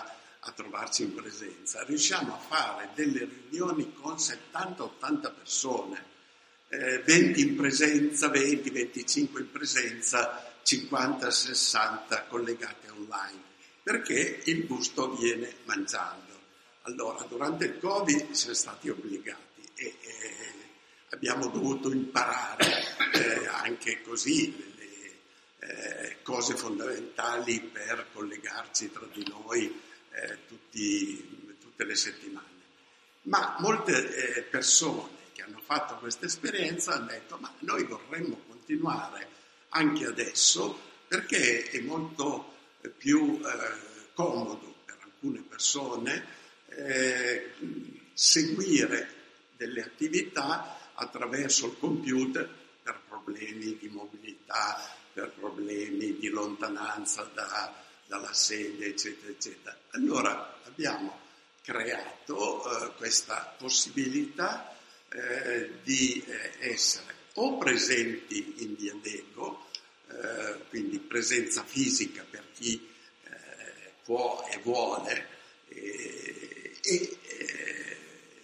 a trovarci in presenza, riusciamo a fare delle riunioni con settanta ottanta persone, eh, venti in presenza, venti venticinque in presenza, cinquanta sessanta collegate online, perché il gusto viene mangiando. Allora, durante il Covid siamo stati obbligati e eh, abbiamo dovuto imparare eh, anche così Eh, cose fondamentali per collegarci tra di noi eh, tutti, tutte le settimane. Ma molte eh, persone che hanno fatto questa esperienza hanno detto: ma noi vorremmo continuare anche adesso, perché è molto eh, più eh, comodo per alcune persone eh, seguire delle attività attraverso il computer per problemi di mobilità, per problemi di lontananza da, dalla sede, eccetera, eccetera. Allora abbiamo creato eh, questa possibilità eh, di eh, essere o presenti in Diadego, eh, quindi presenza fisica per chi eh, può e vuole, eh, e eh,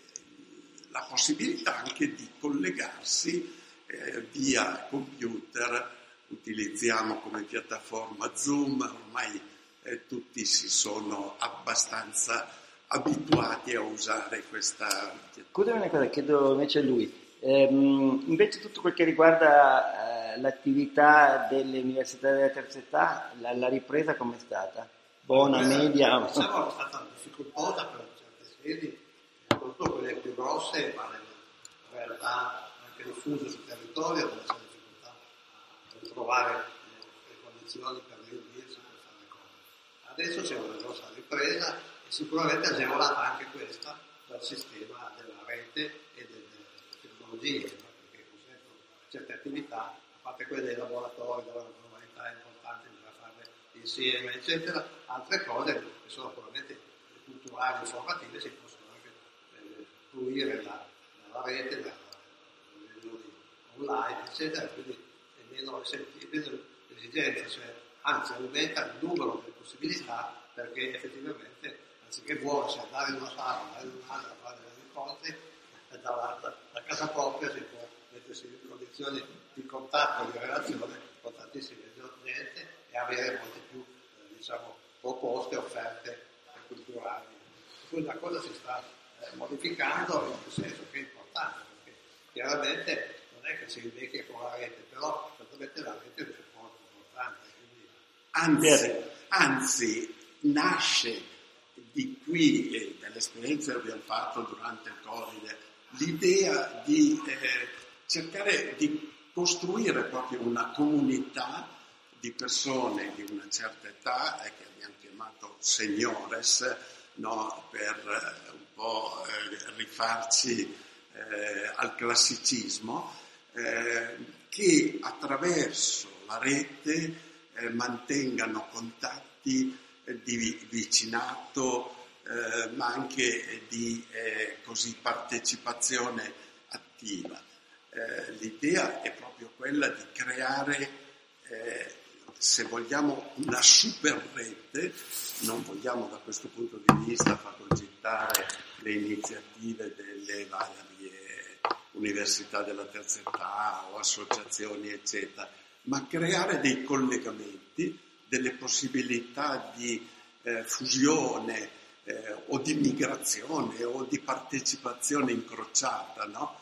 la possibilità anche di collegarsi eh, via computer. Utilizziamo come piattaforma Zoom, ormai eh, tutti si sono abbastanza abituati a usare questa. Scusami una cosa, chiedo invece a lui. Ehm, invece tutto quel che riguarda eh, l'attività delle università della terza età, la, la ripresa com'è stata? Buona, Quella, media? Diciamo è stata difficoltosa per certe sedi, soprattutto quelle più grosse, ma in realtà anche diffuse sul territorio, dove c'è difficoltà a trovare le condizioni per riunirsi per fare le cose. Adesso c'è una grossa ripresa e sicuramente agevolata anche questa dal sistema della rete e delle tecnologie, no? Perché consente certe attività, a parte quelle dei laboratori dove la probabilità è importante di farle insieme, eccetera, altre cose che sono puramente culturali, informative, si possono anche eh, fruire da, dalla rete, da riunioni online, eccetera, quindi è meno, meno esigenza, cioè, anzi aumenta il numero delle possibilità, perché effettivamente anziché muoversi, andare in una sala, andare in un'altra, fare delle cose, da, da, da casa propria si può mettersi in condizioni di contatto, di relazione con tantissime gente e avere molte più eh, diciamo, proposte, offerte culturali. Poi la cosa si sta eh, modificando in un senso che è importante, perché chiaramente non è che si invecchia con la rete, però certamente la rete è un supporto importante. Quindi... Anzi, anzi, nasce di qui, e dall'esperienza che abbiamo fatto durante il Covid, l'idea di eh, cercare di costruire proprio una comunità di persone di una certa età, eh, che abbiamo chiamato seniores, no, per eh, un po' eh, rifarci eh, al classicismo, eh, che attraverso la rete eh, mantengano contatti eh, di vicinato, eh, ma anche di eh, così partecipazione attiva. Eh, l'idea è proprio quella di creare, eh, se vogliamo, una super rete. Non vogliamo da questo punto di vista fagocitare le iniziative delle varie università della terza età o associazioni, eccetera, ma creare dei collegamenti, delle possibilità di eh, fusione eh, o di migrazione o di partecipazione incrociata, no?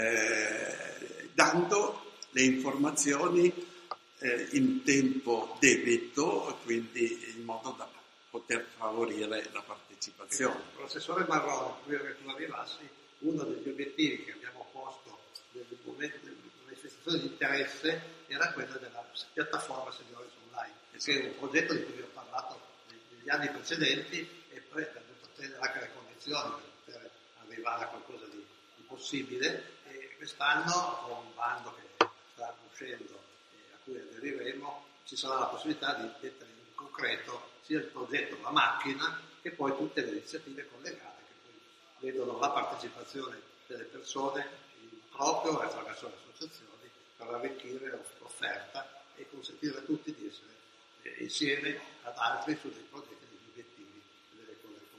Eh, dando le informazioni eh, in tempo debito, quindi in modo da poter favorire la partecipazione. Il professore Marrone, prima che tu arrivassi, uno degli obiettivi che abbiamo posto nel momento della manifestazione di interesse era quella della piattaforma Seniores Online, che è un progetto di cui vi ho parlato negli anni precedenti e poi per poter anche le condizioni per poter arrivare a qualcosa di, di possibile. E quest'anno, con un bando che sta uscendo e a cui aderiremo, ci sarà la possibilità di mettere in concreto sia il progetto La Macchina che poi tutte le iniziative collegate che poi vedono la partecipazione delle persone in proprio e attraverso le associazioni per arricchire l'offerta e consentire a tutti di essere eh, insieme ad altri su dei progetti, degli obiettivi, delle cose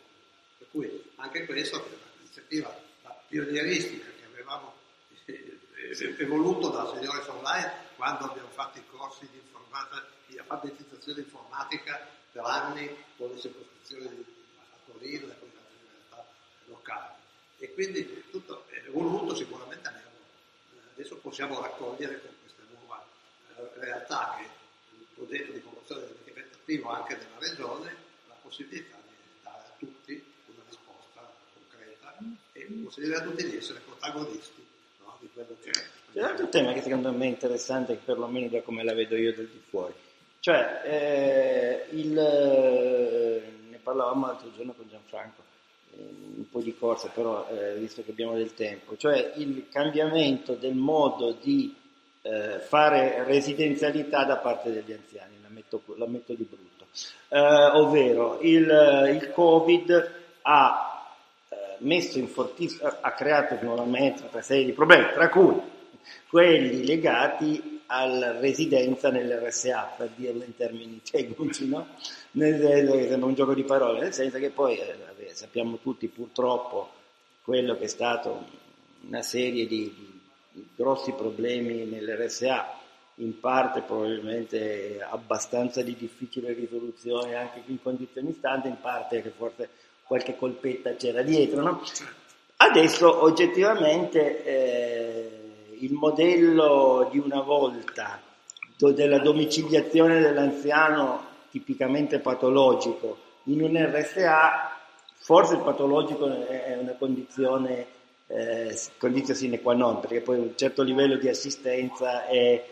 cui anche questo è un'iniziativa pionieristica che avevamo evoluto dalla Seniores Online quando abbiamo fatto i corsi di, di alfabetizzazione informatica per anni con le circoscrizioni di Torino e con le altre realtà locali. E quindi tutto è evoluto sicuramente, adesso possiamo raccogliere con questa nuova realtà che è il progetto di promozione dell'invecchiamento attivo anche nella regione, la possibilità di dare a tutti una risposta concreta e consentire a tutti di essere protagonisti, no, di quello che è. C'è un altro tema che secondo me è interessante, perlomeno da come la vedo io dal di fuori, cioè eh, il, ne parlavamo l'altro giorno con Gianfranco, eh, un po' di corsa però eh, visto che abbiamo del tempo, cioè il cambiamento del modo di eh, fare residenzialità da parte degli anziani, la metto, la metto di brutto, eh, ovvero il, il Covid ha eh, messo in fortissimo, ha creato nuovamente una serie di problemi, tra cui quelli legati alla residenza nell'R S A, per dirlo in termini tecnici, no? Nel, sembra un gioco di parole, nel senso che poi eh, vabbè, sappiamo tutti purtroppo quello che è stato una serie di, di, di grossi problemi nell'R S A, in parte probabilmente abbastanza di difficile risoluzione anche in condizioni stante, in parte che forse qualche colpetta c'era dietro, no? Adesso oggettivamente eh, il modello di una volta della domiciliazione dell'anziano tipicamente patologico in un R S A, forse il patologico è una condizione eh, condizione sine qua non, perché poi un certo livello di assistenza è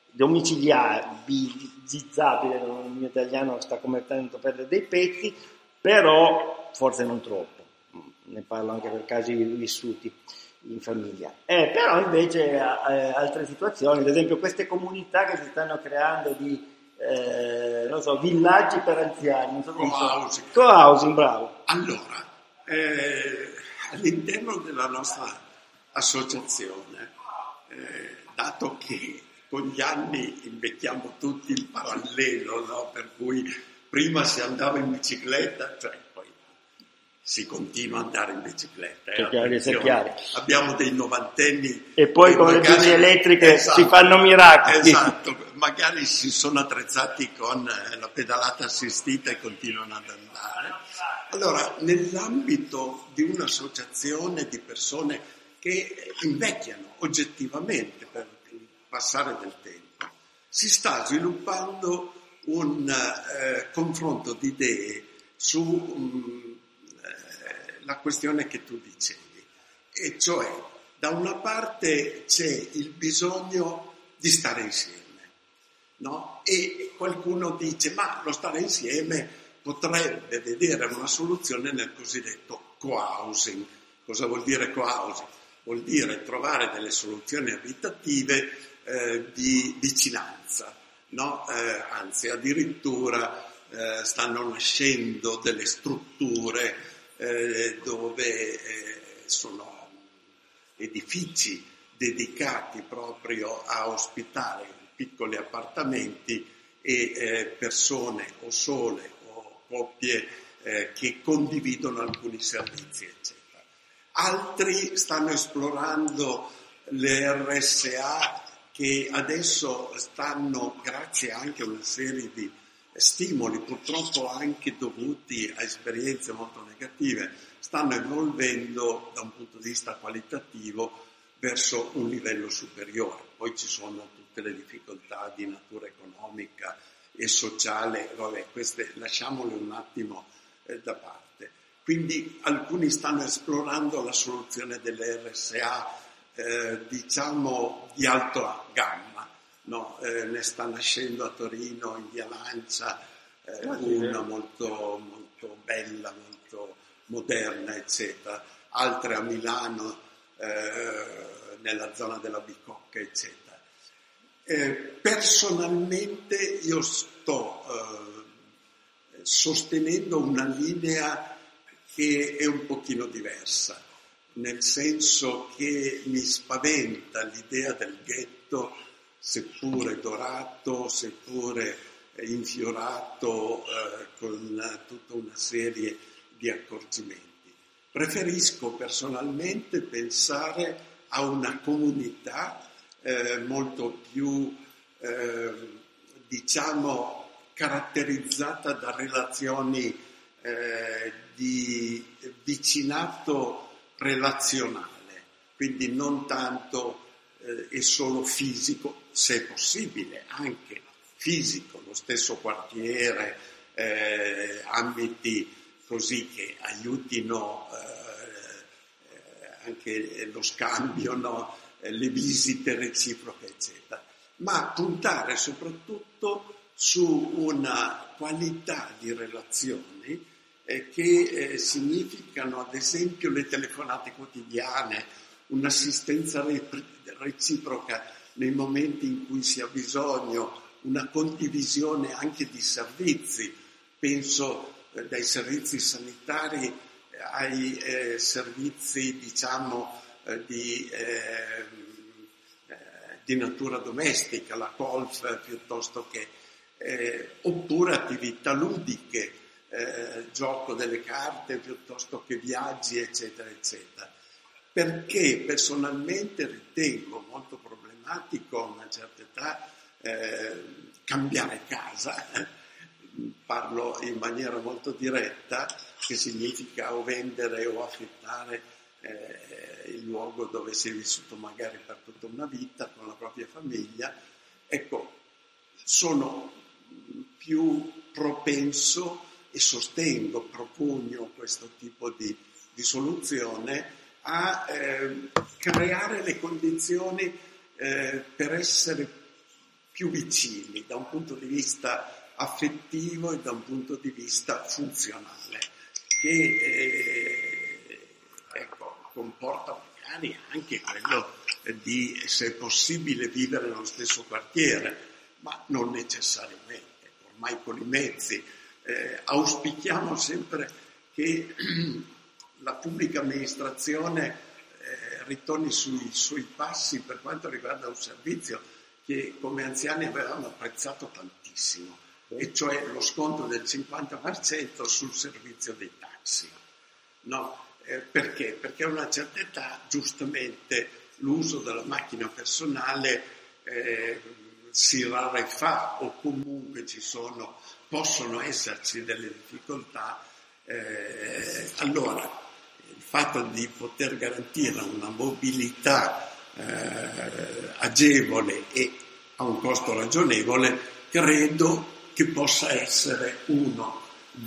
domiciliabile, il mio italiano sta come tanto perdere dei pezzi, però forse non troppo, ne parlo anche per casi vissuti in famiglia. Eh, però invece eh, altre situazioni, ad esempio queste comunità che si stanno creando di eh, non so, villaggi per anziani, non so, co-housing. Co-housing, bravo. Allora, eh, all'interno della nostra associazione, eh, dato che con gli anni invecchiamo tutti in parallelo, no? Per cui prima si andava in bicicletta, cioè poi si continua ad andare in bicicletta. Eh, abbiamo dei novantenni e poi con magari, le bici elettriche esatto, si fanno miracoli. Esatto, magari si sono attrezzati con la pedalata assistita e continuano ad andare. Allora, nell'ambito di un'associazione di persone che invecchiano oggettivamente per il passare del tempo, si sta sviluppando un eh, confronto di idee su um, la questione che tu dicevi, e cioè da una parte c'è il bisogno di stare insieme, no? E qualcuno dice ma lo stare insieme potrebbe vedere una soluzione nel cosiddetto co-housing. Cosa vuol dire co-housing? Vuol dire trovare delle soluzioni abitative eh, di vicinanza, no? Eh, anzi addirittura eh, stanno nascendo delle strutture Eh, dove eh, sono edifici dedicati proprio a ospitare piccoli appartamenti e eh, persone o sole o coppie eh, che condividono alcuni servizi, eccetera. Altri stanno esplorando le R S A che adesso stanno, grazie anche a una serie di stimoli purtroppo anche dovuti a esperienze molto negative, stanno evolvendo da un punto di vista qualitativo verso un livello superiore. Poi ci sono tutte le difficoltà di natura economica e sociale, vabbè, queste lasciamole un attimo eh, da parte. Quindi alcuni stanno esplorando la soluzione delle R S A eh, diciamo di alta gamma. No, eh, ne sta nascendo a Torino, in via Lancia, eh, una molto, molto bella, molto moderna, eccetera. Altre a Milano, eh, nella zona della Bicocca, eccetera. Eh, personalmente io sto eh, sostenendo una linea che è un pochino diversa, nel senso che mi spaventa l'idea del ghetto, seppure dorato, seppure infiorato eh, con tutta una serie di accorgimenti. Preferisco personalmente pensare a una comunità eh, molto più, eh, diciamo, caratterizzata da relazioni eh, di vicinato relazionale, quindi non tanto eh, e solo fisico, se è possibile, anche fisico, lo stesso quartiere, eh, ambiti così che aiutino eh, anche lo scambio, no? Le visite reciproche, eccetera. Ma puntare soprattutto su una qualità di relazioni eh, che eh, significano, ad esempio, le telefonate quotidiane, un'assistenza re- reciproca nei momenti in cui si ha bisogno, una condivisione anche di servizi. Penso eh, dai servizi sanitari eh, ai eh, servizi, diciamo, eh, di, eh, eh, di natura domestica, la golf piuttosto che, eh, oppure attività ludiche, eh, gioco delle carte piuttosto che viaggi, eccetera, eccetera. Perché personalmente ritengo molto problematico a una certa età eh, cambiare casa. Parlo in maniera molto diretta, che significa o vendere o affittare eh, il luogo dove si è vissuto magari per tutta una vita con la propria famiglia. Ecco, sono più propenso e sostengo, propugno questo tipo di, di soluzione a eh, creare le condizioni eh, per essere più vicini da un punto di vista affettivo e da un punto di vista funzionale, che eh, ecco, comporta magari anche quello di, se è possibile, vivere nello stesso quartiere, ma non necessariamente, ormai con i mezzi. Eh, auspichiamo sempre che la pubblica amministrazione eh, ritorni sui suoi passi per quanto riguarda un servizio che come anziani avevamo apprezzato tantissimo, e cioè lo sconto del cinquanta per cento sul servizio dei taxi. No? Eh, perché? Perché a una certa età, giustamente, l'uso della macchina personale eh, si rarefà, o comunque ci sono, possono esserci delle difficoltà. Eh, allora, il fatto di poter garantire una mobilità eh, agevole e a un costo ragionevole, credo che possa essere uno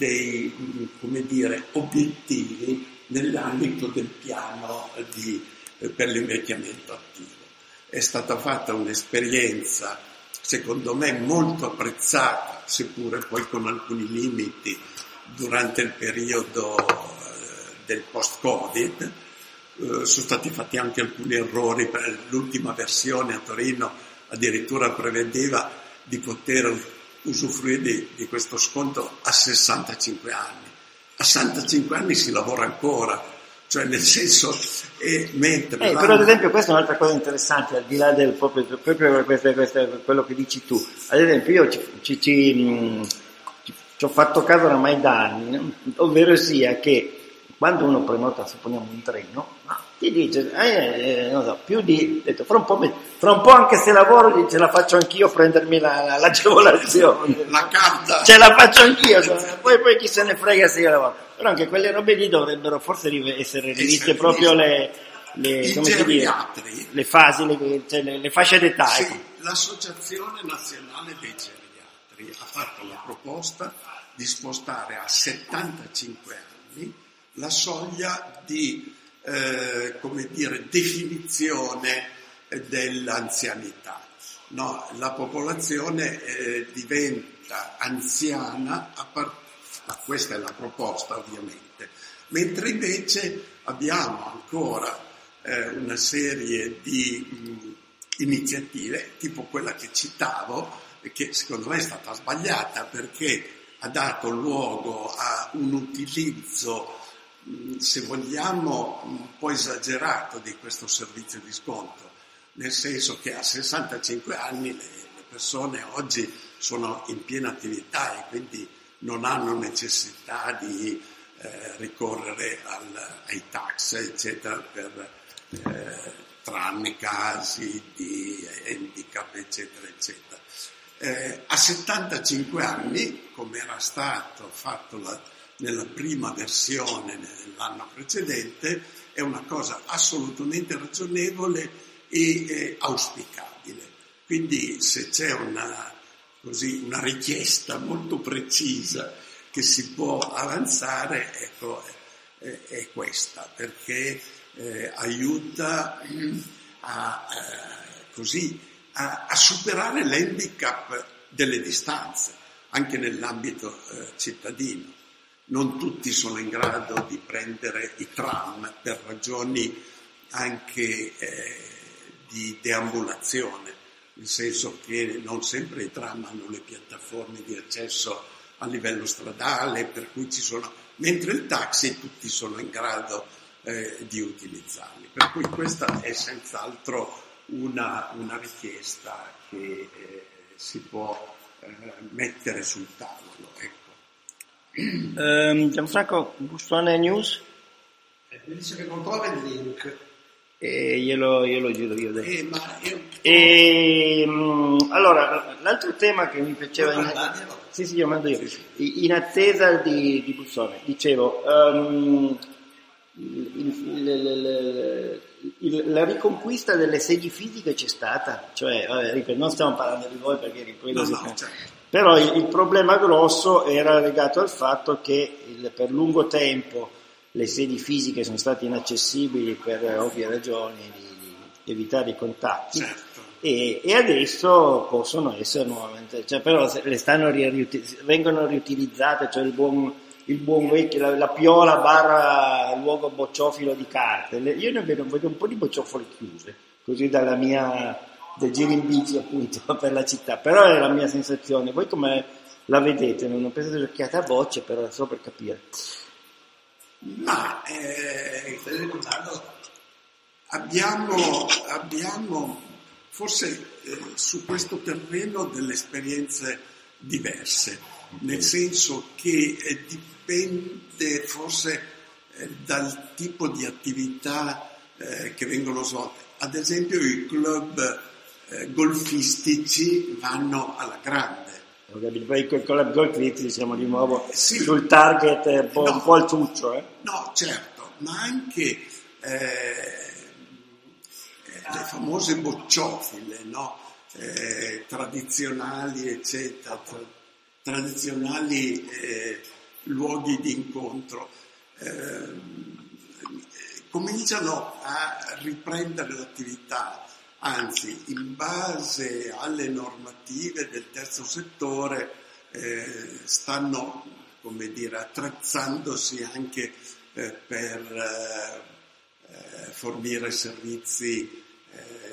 dei, come dire, obiettivi nell'ambito del piano di, eh, per l'invecchiamento attivo. È stata fatta un'esperienza, secondo me, molto apprezzata, seppure poi con alcuni limiti, durante il periodo eh, del post-Covid. Eh, sono stati fatti anche alcuni errori, per l'ultima versione a Torino addirittura prevedeva di poter usufruire di, di questo sconto a sessantacinque anni. A sessantacinque anni si lavora ancora, cioè nel senso, e mentre... Eh, però ad esempio questa è un'altra cosa interessante, al di là del proprio, proprio questo, questo, quello che dici tu. Ad esempio io ci, ci, ci, mh, ci, ci ho fatto caso oramai da anni, no? Ovvero sia che quando uno prenota, supponiamo, un treno, no, ti dice, eh, eh, non so, più di, detto, fra un po', fra un po' anche se lavoro ce la faccio anch'io a prendermi la, la, l'agevolazione. La carta. Ce la faccio anch'io, poi, poi chi se ne frega se io lavoro. Però anche quelle robe lì dovrebbero forse essere riviste proprio le, le, come si dice, le fasi, le, cioè le, le fasce d'età. Sì, ecco. l'Associazione Nazionale dei Geriatri ha fatto la proposta di spostare a settantacinque anni la soglia di, eh, come dire, definizione dell'anzianità. No, la popolazione eh, diventa anziana a partire, questa è la proposta ovviamente, mentre invece abbiamo ancora eh, una serie di mh, iniziative, tipo quella che citavo, che secondo me è stata sbagliata perché ha dato luogo a un utilizzo, se vogliamo, un po' esagerato di questo servizio di sconto, nel senso che a sessantacinque anni le, le persone oggi sono in piena attività e quindi non hanno necessità di eh, ricorrere al, ai tax, eccetera, per eh, tranne casi di handicap, eccetera, eccetera. Eh, a settantacinque anni, come era stato fatto la, nella prima versione nell'anno precedente, è una cosa assolutamente ragionevole e eh, auspicabile. Quindi se c'è una, così, una richiesta molto precisa che si può avanzare, ecco, è, è questa, perché eh, aiuta a, eh, così, a, a superare l'handicap delle distanze, anche nell'ambito eh, cittadino. Non tutti sono in grado di prendere i tram per ragioni anche eh, di deambulazione, nel senso che non sempre i tram hanno le piattaforme di accesso a livello stradale, per cui ci sono, mentre il taxi tutti sono in grado eh, di utilizzarli. Per cui questa è senz'altro una, una richiesta che eh, si può eh, mettere sul tavolo. Ecco. Um, Gianfranco, Bussone News? Eh, mi dice che non trova il link. E glielo, glielo giro io adesso. Eh, ma io... E, um, allora, l'altro tema che mi piaceva in, Mandare, no? sì, sì, io mando io. In attesa di, di Bussone, dicevo, um, il, il, il, il, la riconquista delle sedi fisiche c'è stata, cioè, vabbè, ripeto, non stiamo parlando di voi perché ripeto, no, no, certo. Però il, il problema grosso era legato al fatto che il, per lungo tempo le sedi fisiche sono state inaccessibili per ovvie ragioni di, di evitare i contatti, certo. e, e adesso possono essere nuovamente, cioè però le stanno riuti- vengono riutilizzate, cioè il buon, il buon vecchio, la, la piola barra luogo bocciofilo di carte. Le, io ne vedo, vedo un po' di bocciofole chiuse, così dalla mia, del giro in bici appunto per la città, però è la mia sensazione. Voi come la vedete? Non ho pensato occhiate a bocce, però solo per capire. Ma eh, abbiamo, abbiamo forse eh, su questo terreno delle esperienze diverse, nel senso che eh, dipende forse eh, dal tipo di attività eh, che vengono svolte. Ad esempio i club eh, golfistici vanno alla grande. Poi con la golfistici siamo di nuovo sì. sul target un po', no, un po' il ciuccio. Eh? No, certo, ma anche eh, le famose bocciofile, no? eh, tradizionali, eccetera, tra, tradizionali eh, luoghi di incontro, eh, cominciano a riprendere l'attività. Anzi, in base alle normative del terzo settore eh, stanno, come dire, attrezzandosi anche eh, per eh, fornire servizi eh,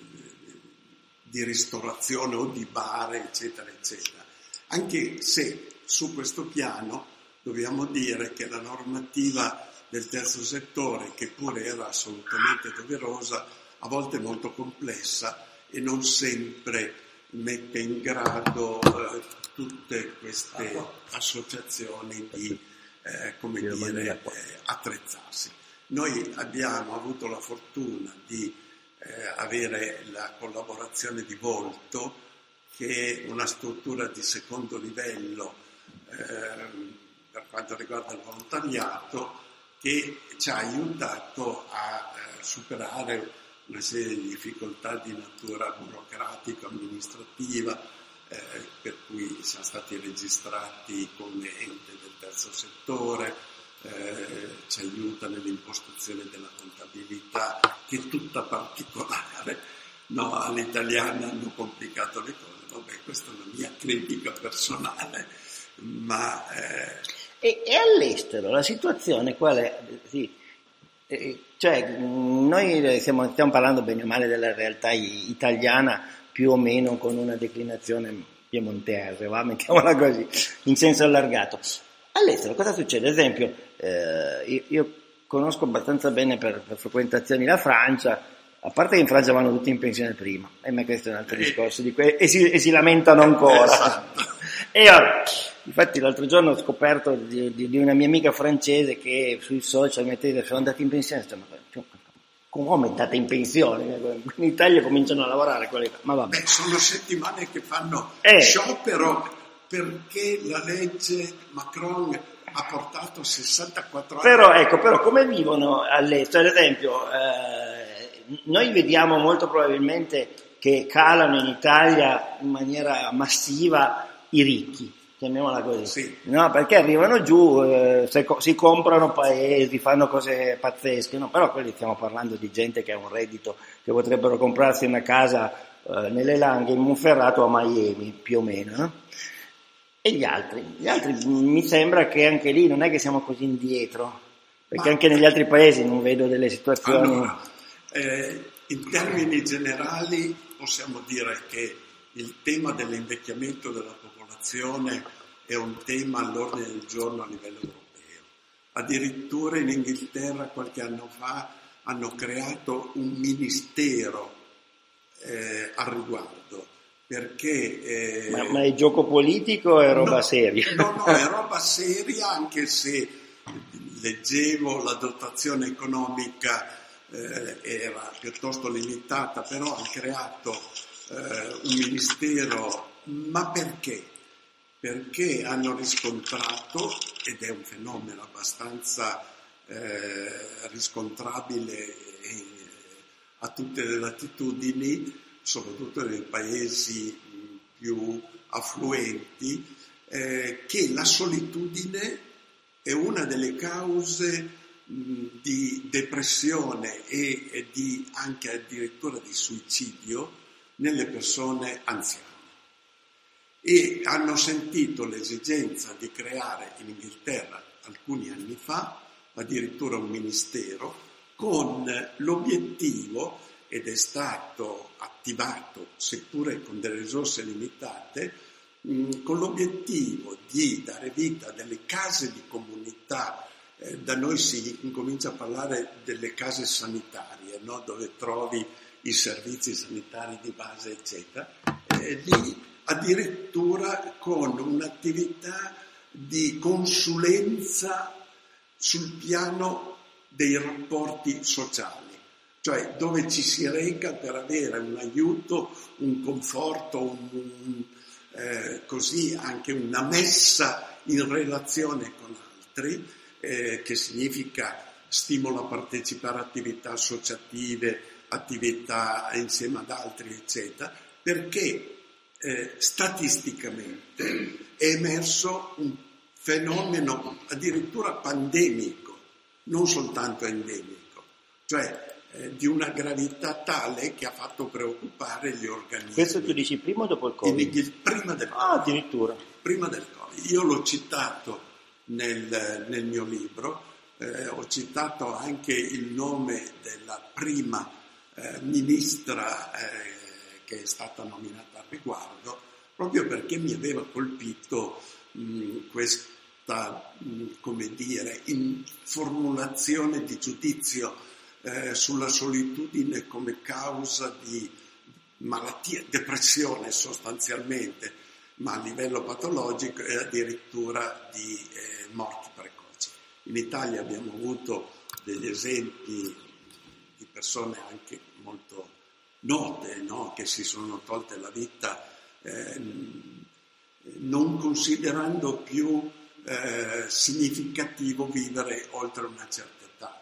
di ristorazione o di bar, eccetera, eccetera. Anche se su questo piano dobbiamo dire che la normativa del terzo settore, che pure era assolutamente doverosa, a volte molto complessa e non sempre mette in grado eh, tutte queste associazioni di eh, come dire, eh, attrezzarsi. Noi abbiamo avuto la fortuna di eh, avere la collaborazione di Volto, che è una struttura di secondo livello eh, per quanto riguarda il volontariato, che ci ha aiutato a eh, superare una serie di difficoltà di natura burocratico-amministrativa, eh, per cui siamo stati registrati come ente del terzo settore, eh, ci aiuta nell'impostazione della contabilità, che è tutta particolare, no, all'italiana hanno complicato le cose, vabbè, questa è una mia critica personale, ma... Eh... E, e all'estero la situazione qual è? Sì. Cioè, noi stiamo, stiamo parlando bene o male della realtà italiana, più o meno con una declinazione piemontese, va? Mettiamola così, in senso allargato. All'estero cosa succede? Ad esempio, eh, io, io conosco abbastanza bene per, per frequentazioni la Francia, a parte che in Francia vanno tutti in pensione prima, e ma questo è un altro discorso, di que- e, si, e si lamentano ancora. E allora, Infatti l'altro giorno ho scoperto di, di, di una mia amica francese che sui social metteva sono andati in pensione, cioè, come andate in pensione? In Italia cominciano a lavorare quelli. Ma vabbè. Beh, sono settimane che fanno eh. sciopero perché la legge Macron ha portato sessantaquattro anni. Però ecco, però come vivono all'estero? Ad esempio, eh, noi vediamo molto probabilmente che calano in Italia in maniera massiva i ricchi, chiamiamola così, sì. No? Perché arrivano giù, eh, se, si comprano paesi, fanno cose pazzesche, no? Però quelli stiamo parlando di gente che ha un reddito, che potrebbero comprarsi una casa eh, nelle Langhe, in Monferrato o a Miami, più o meno, no? E gli altri? Gli altri mi sembra che anche lì non è che siamo così indietro, perché Ma, anche negli altri paesi non vedo delle situazioni... Allora, eh, in termini generali possiamo dire che il tema dell'invecchiamento della popolazione è un tema all'ordine del giorno a livello europeo. Addirittura in Inghilterra qualche anno fa hanno creato un ministero eh, al riguardo. Perché, eh, ma, ma è gioco politico o è roba no, seria? No, no, è roba seria, anche se leggevo la dotazione economica eh, era piuttosto limitata, però hanno creato eh, un ministero, ma perché? Perché hanno riscontrato, ed è un fenomeno abbastanza eh, riscontrabile eh, a tutte le latitudini, soprattutto nei paesi più affluenti, eh, che la solitudine è una delle cause mh, di depressione e, e di anche addirittura di suicidio nelle persone anziane. E hanno sentito l'esigenza di creare in Inghilterra alcuni anni fa addirittura un ministero con l'obiettivo, ed è stato attivato, seppure con delle risorse limitate, mh, con l'obiettivo di dare vita a delle case di comunità. Eh, da noi si incomincia a parlare delle case sanitarie, no? Dove trovi i servizi sanitari di base, eccetera. Eh, lì addirittura con un'attività di consulenza sul piano dei rapporti sociali. Cioè dove ci si reca per avere un aiuto, un conforto, un, un, eh, così anche una messa in relazione con altri, eh, che significa stimola a partecipare a attività associative, attività insieme ad altri, eccetera, perché eh, statisticamente è emerso un fenomeno addirittura pandemico, non soltanto endemico, cioè di una gravità tale che ha fatto preoccupare gli organismi. Questo tu dici prima o dopo il Covid? In, prima del Covid. Ah, addirittura. Prima del Covid. Io l'ho citato nel, nel mio libro, eh, ho citato anche il nome della prima eh, ministra eh, che è stata nominata al riguardo, proprio perché mi aveva colpito mh, questa, mh, come dire, in formulazione di giudizio Eh, sulla solitudine come causa di malattia, depressione sostanzialmente, ma a livello patologico e addirittura di eh, morti precoci. In Italia abbiamo avuto degli esempi di persone anche molto note, no? Che si sono tolte la vita eh, non considerando più eh, significativo vivere oltre una certa età.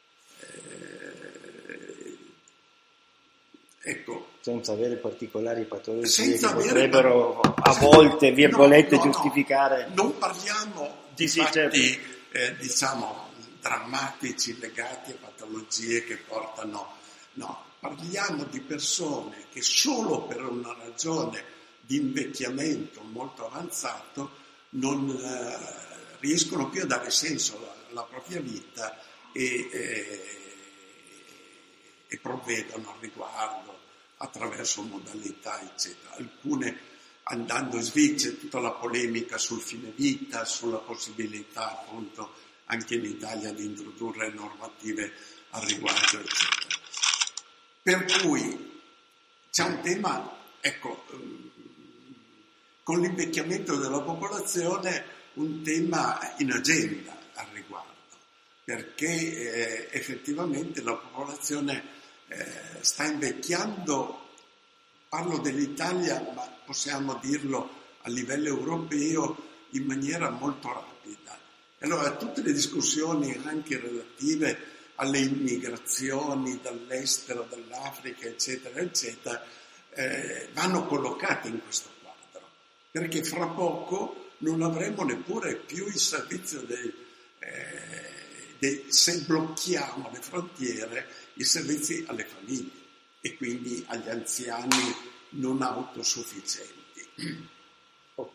Ecco, senza avere particolari patologie senza che potrebbero a volte, virgolette, no, no, giustificare. No. Non parliamo di sì, fatti, certo. eh, diciamo, drammatici legati a patologie che portano... No, parliamo di persone che solo per una ragione di invecchiamento molto avanzato non eh, riescono più a dare senso alla, alla propria vita e... Eh, e provvedono al riguardo attraverso modalità, eccetera. Alcune andando in Svizzera, tutta la polemica sul fine vita, sulla possibilità appunto anche in Italia di introdurre normative al riguardo, eccetera. Per cui c'è un tema, ecco, con l'invecchiamento della popolazione un tema in agenda al riguardo, perché eh, effettivamente la popolazione eh, sta invecchiando, parlo dell'Italia, ma possiamo dirlo a livello europeo, in maniera molto rapida. Allora tutte le discussioni anche relative alle immigrazioni dall'estero, dall'Africa, eccetera, eccetera, eh, vanno collocate in questo quadro, perché fra poco non avremo neppure più il servizio dei, eh, dei, se blocchiamo le frontiere, i servizi alle famiglie e quindi agli anziani non autosufficienti. Ok,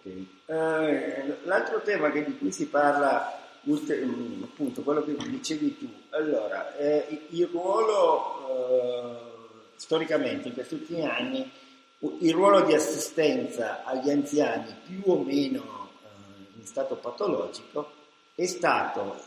eh, l'altro tema che di cui si parla, appunto quello che dicevi tu, allora eh, il ruolo eh, storicamente in questi ultimi anni, il ruolo di assistenza agli anziani più o meno eh, in stato patologico è stato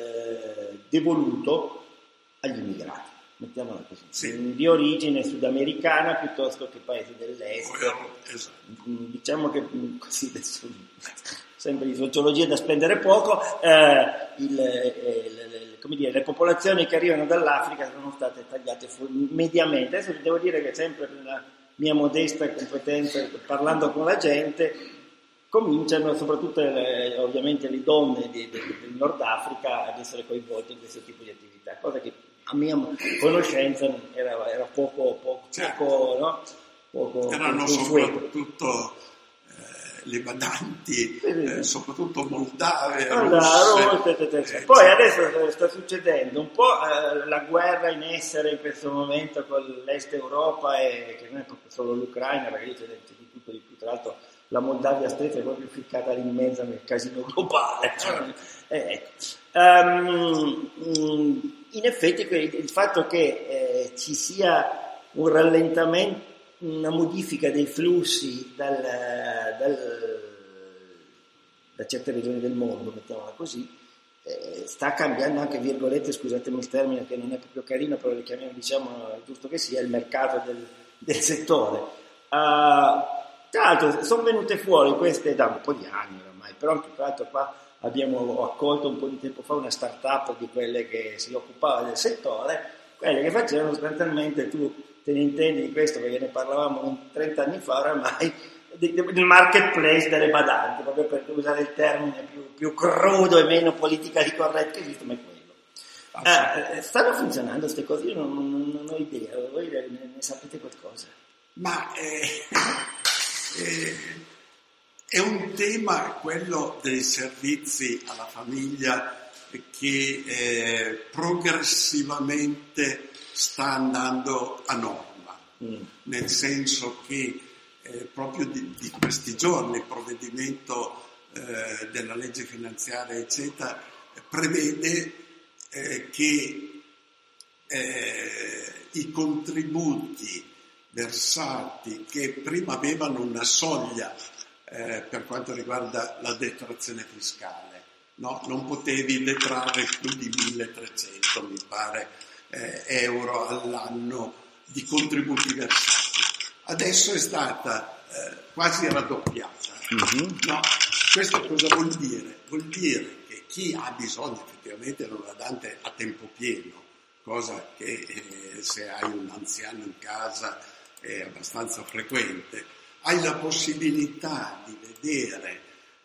eh, devoluto agli immigrati, mettiamola così, sì. Di origine sudamericana piuttosto che paesi dell'est. Esatto. Diciamo che così adesso sempre di sociologia da spendere poco, eh, il, eh, come dire, le popolazioni che arrivano dall'Africa sono state tagliate fuori mediamente. Adesso devo dire che sempre per la mia modesta competenza, parlando con la gente, cominciano soprattutto le, ovviamente le donne di, di, del Nord Africa ad essere coinvolte in questo tipo di attività, cosa che a mia conoscenza era, era poco, poco, certo. poco, no? poco erano consueto. Soprattutto le badanti, eh, soprattutto moldave, allora, russe, poi eh, adesso sta succedendo un po' eh, la guerra in essere in questo momento con l'Est Europa, e che non è proprio solo l'Ucraina, perché c'è di tutto di più, tra l'altro la Moldavia stessa è proprio ficcata lì in mezzo nel casino globale. eh, ecco. um, in effetti il fatto che eh, ci sia un rallentamento, una modifica dei flussi dal, dal, da certe regioni del mondo, mettiamola così, eh, sta cambiando anche, virgolette, scusatemi il termine che non è proprio carino, però lo chiamiamo, diciamo, è giusto che sia, il mercato del, del settore. Uh, tra l'altro sono venute fuori queste da un po' di anni ormai, però anche tra l'altro qua abbiamo accolto un po' di tempo fa una start-up di quelle che si occupava del settore, quelle che facevano sostanzialmente, tu te ne intendi di questo perché ne parlavamo trenta anni fa oramai, del marketplace delle badanti, proprio per usare il termine più, più crudo e meno politically corretto che esiste, ma è quello. Ah, eh, stanno funzionando queste cose? Io non, non, non ho idea, voi ne, ne sapete qualcosa? Ma eh, eh, è un tema, quello dei servizi alla famiglia, che eh, progressivamente sta andando a norma, mm. nel senso che eh, proprio di, di questi giorni il provvedimento eh, della legge finanziaria eccetera prevede eh, che eh, i contributi versati, che prima avevano una soglia eh, per quanto riguarda la detrazione fiscale, no? Non potevi detrarre più di milletrecento, mi pare, eh, euro all'anno di contributi versati. Adesso è stata eh, quasi raddoppiata. Mm-hmm. No? Questo cosa vuol dire? Vuol dire che chi ha bisogno effettivamente di un badante a tempo pieno, cosa che eh, se hai un anziano in casa è abbastanza frequente, hai la possibilità di vedere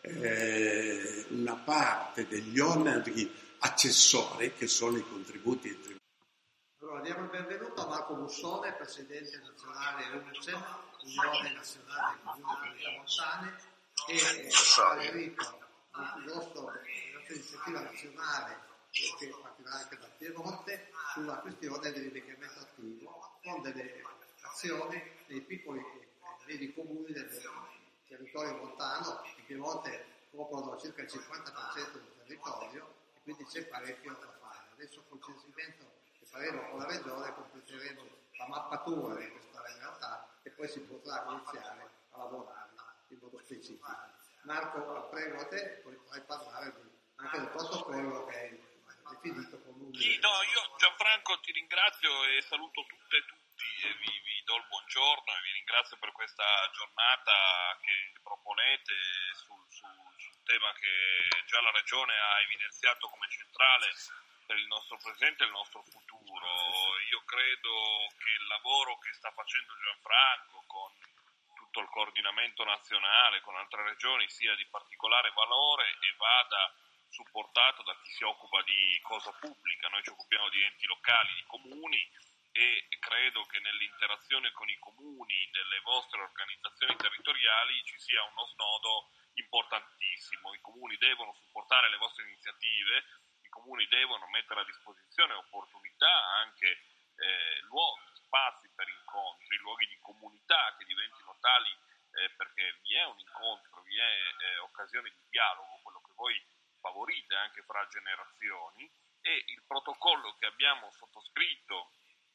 eh, una parte degli oneri accessori che sono i contributi e tributi. Allora diamo il benvenuto a Marco Bussone, presidente nazionale U N C E M, Unione Nazionale dei Comuni delle Montane, e Federico, il nostro, la nostra iniziativa nazionale che partirà anche da Piemonte sulla questione dell'invecchiamento attivo, con delle azioni nei piccoli e medi comuni del territorio montano. In Piemonte coprono circa il cinquanta per cento del territorio e quindi c'è parecchio da fare. Adesso col censimento che faremo con la regione completeremo la mappatura di questa realtà e poi si potrà iniziare a lavorare in modo specifico. Marco, prego a te, poi potrai parlare di, anche del protocollo che è definito con un... Sì, no, io Gianfranco ti ringrazio e saluto tutte e tutti tutti e vi, vi do il buongiorno e vi ringrazio per questa giornata che proponete sul, sul, sul tema che già la Regione ha evidenziato come centrale per il nostro presente e il nostro futuro. Io credo che il lavoro che sta facendo Gianfranco con tutto il coordinamento nazionale, con altre regioni, sia di particolare valore e vada supportato da chi si occupa di cosa pubblica. Noi ci occupiamo di enti locali, di comuni, e credo che nell'interazione con i comuni delle vostre organizzazioni territoriali ci sia uno snodo importantissimo. I comuni devono supportare le vostre iniziative, i comuni devono mettere a disposizione opportunità, anche eh, luoghi, spazi per incontri, luoghi di comunità che diventino tali eh, perché vi è un incontro, vi è eh, occasione di dialogo, quello che voi favorite anche fra generazioni, e il protocollo che abbiamo sottoscritto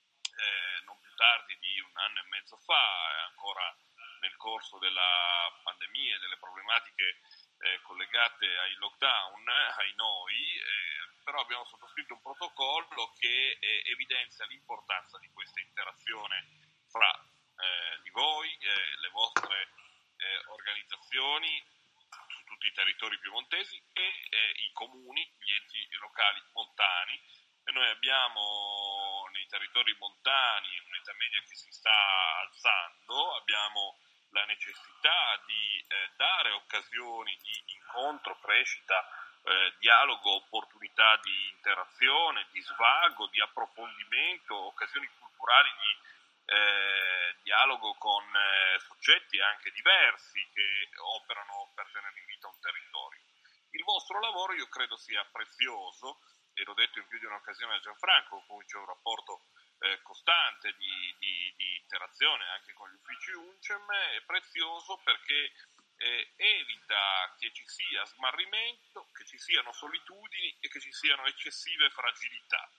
Eh, non più tardi di un anno e mezzo fa, ancora nel corso della pandemia e delle problematiche eh, collegate ai lockdown, ai noi, eh, però abbiamo sottoscritto un protocollo che eh, evidenzia l'importanza di questa interazione fra eh, di voi, eh, le vostre eh, organizzazioni su tutti i territori piemontesi e eh, i comuni, gli enti locali montani. E noi abbiamo nei territori montani un'età media che si sta alzando, abbiamo la necessità di eh, dare occasioni di incontro, crescita, eh, dialogo, opportunità di interazione, di svago, di approfondimento, occasioni culturali di eh, dialogo con eh, soggetti anche diversi che operano per tenere in vita un territorio. Il vostro lavoro io credo sia prezioso, e l'ho detto in più di un'occasione a Gianfranco, con cui c'è un rapporto eh, costante di, di, di interazione anche con gli uffici UNCEM, è prezioso perché eh, evita che ci sia smarrimento, che ci siano solitudini e che ci siano eccessive fragilità.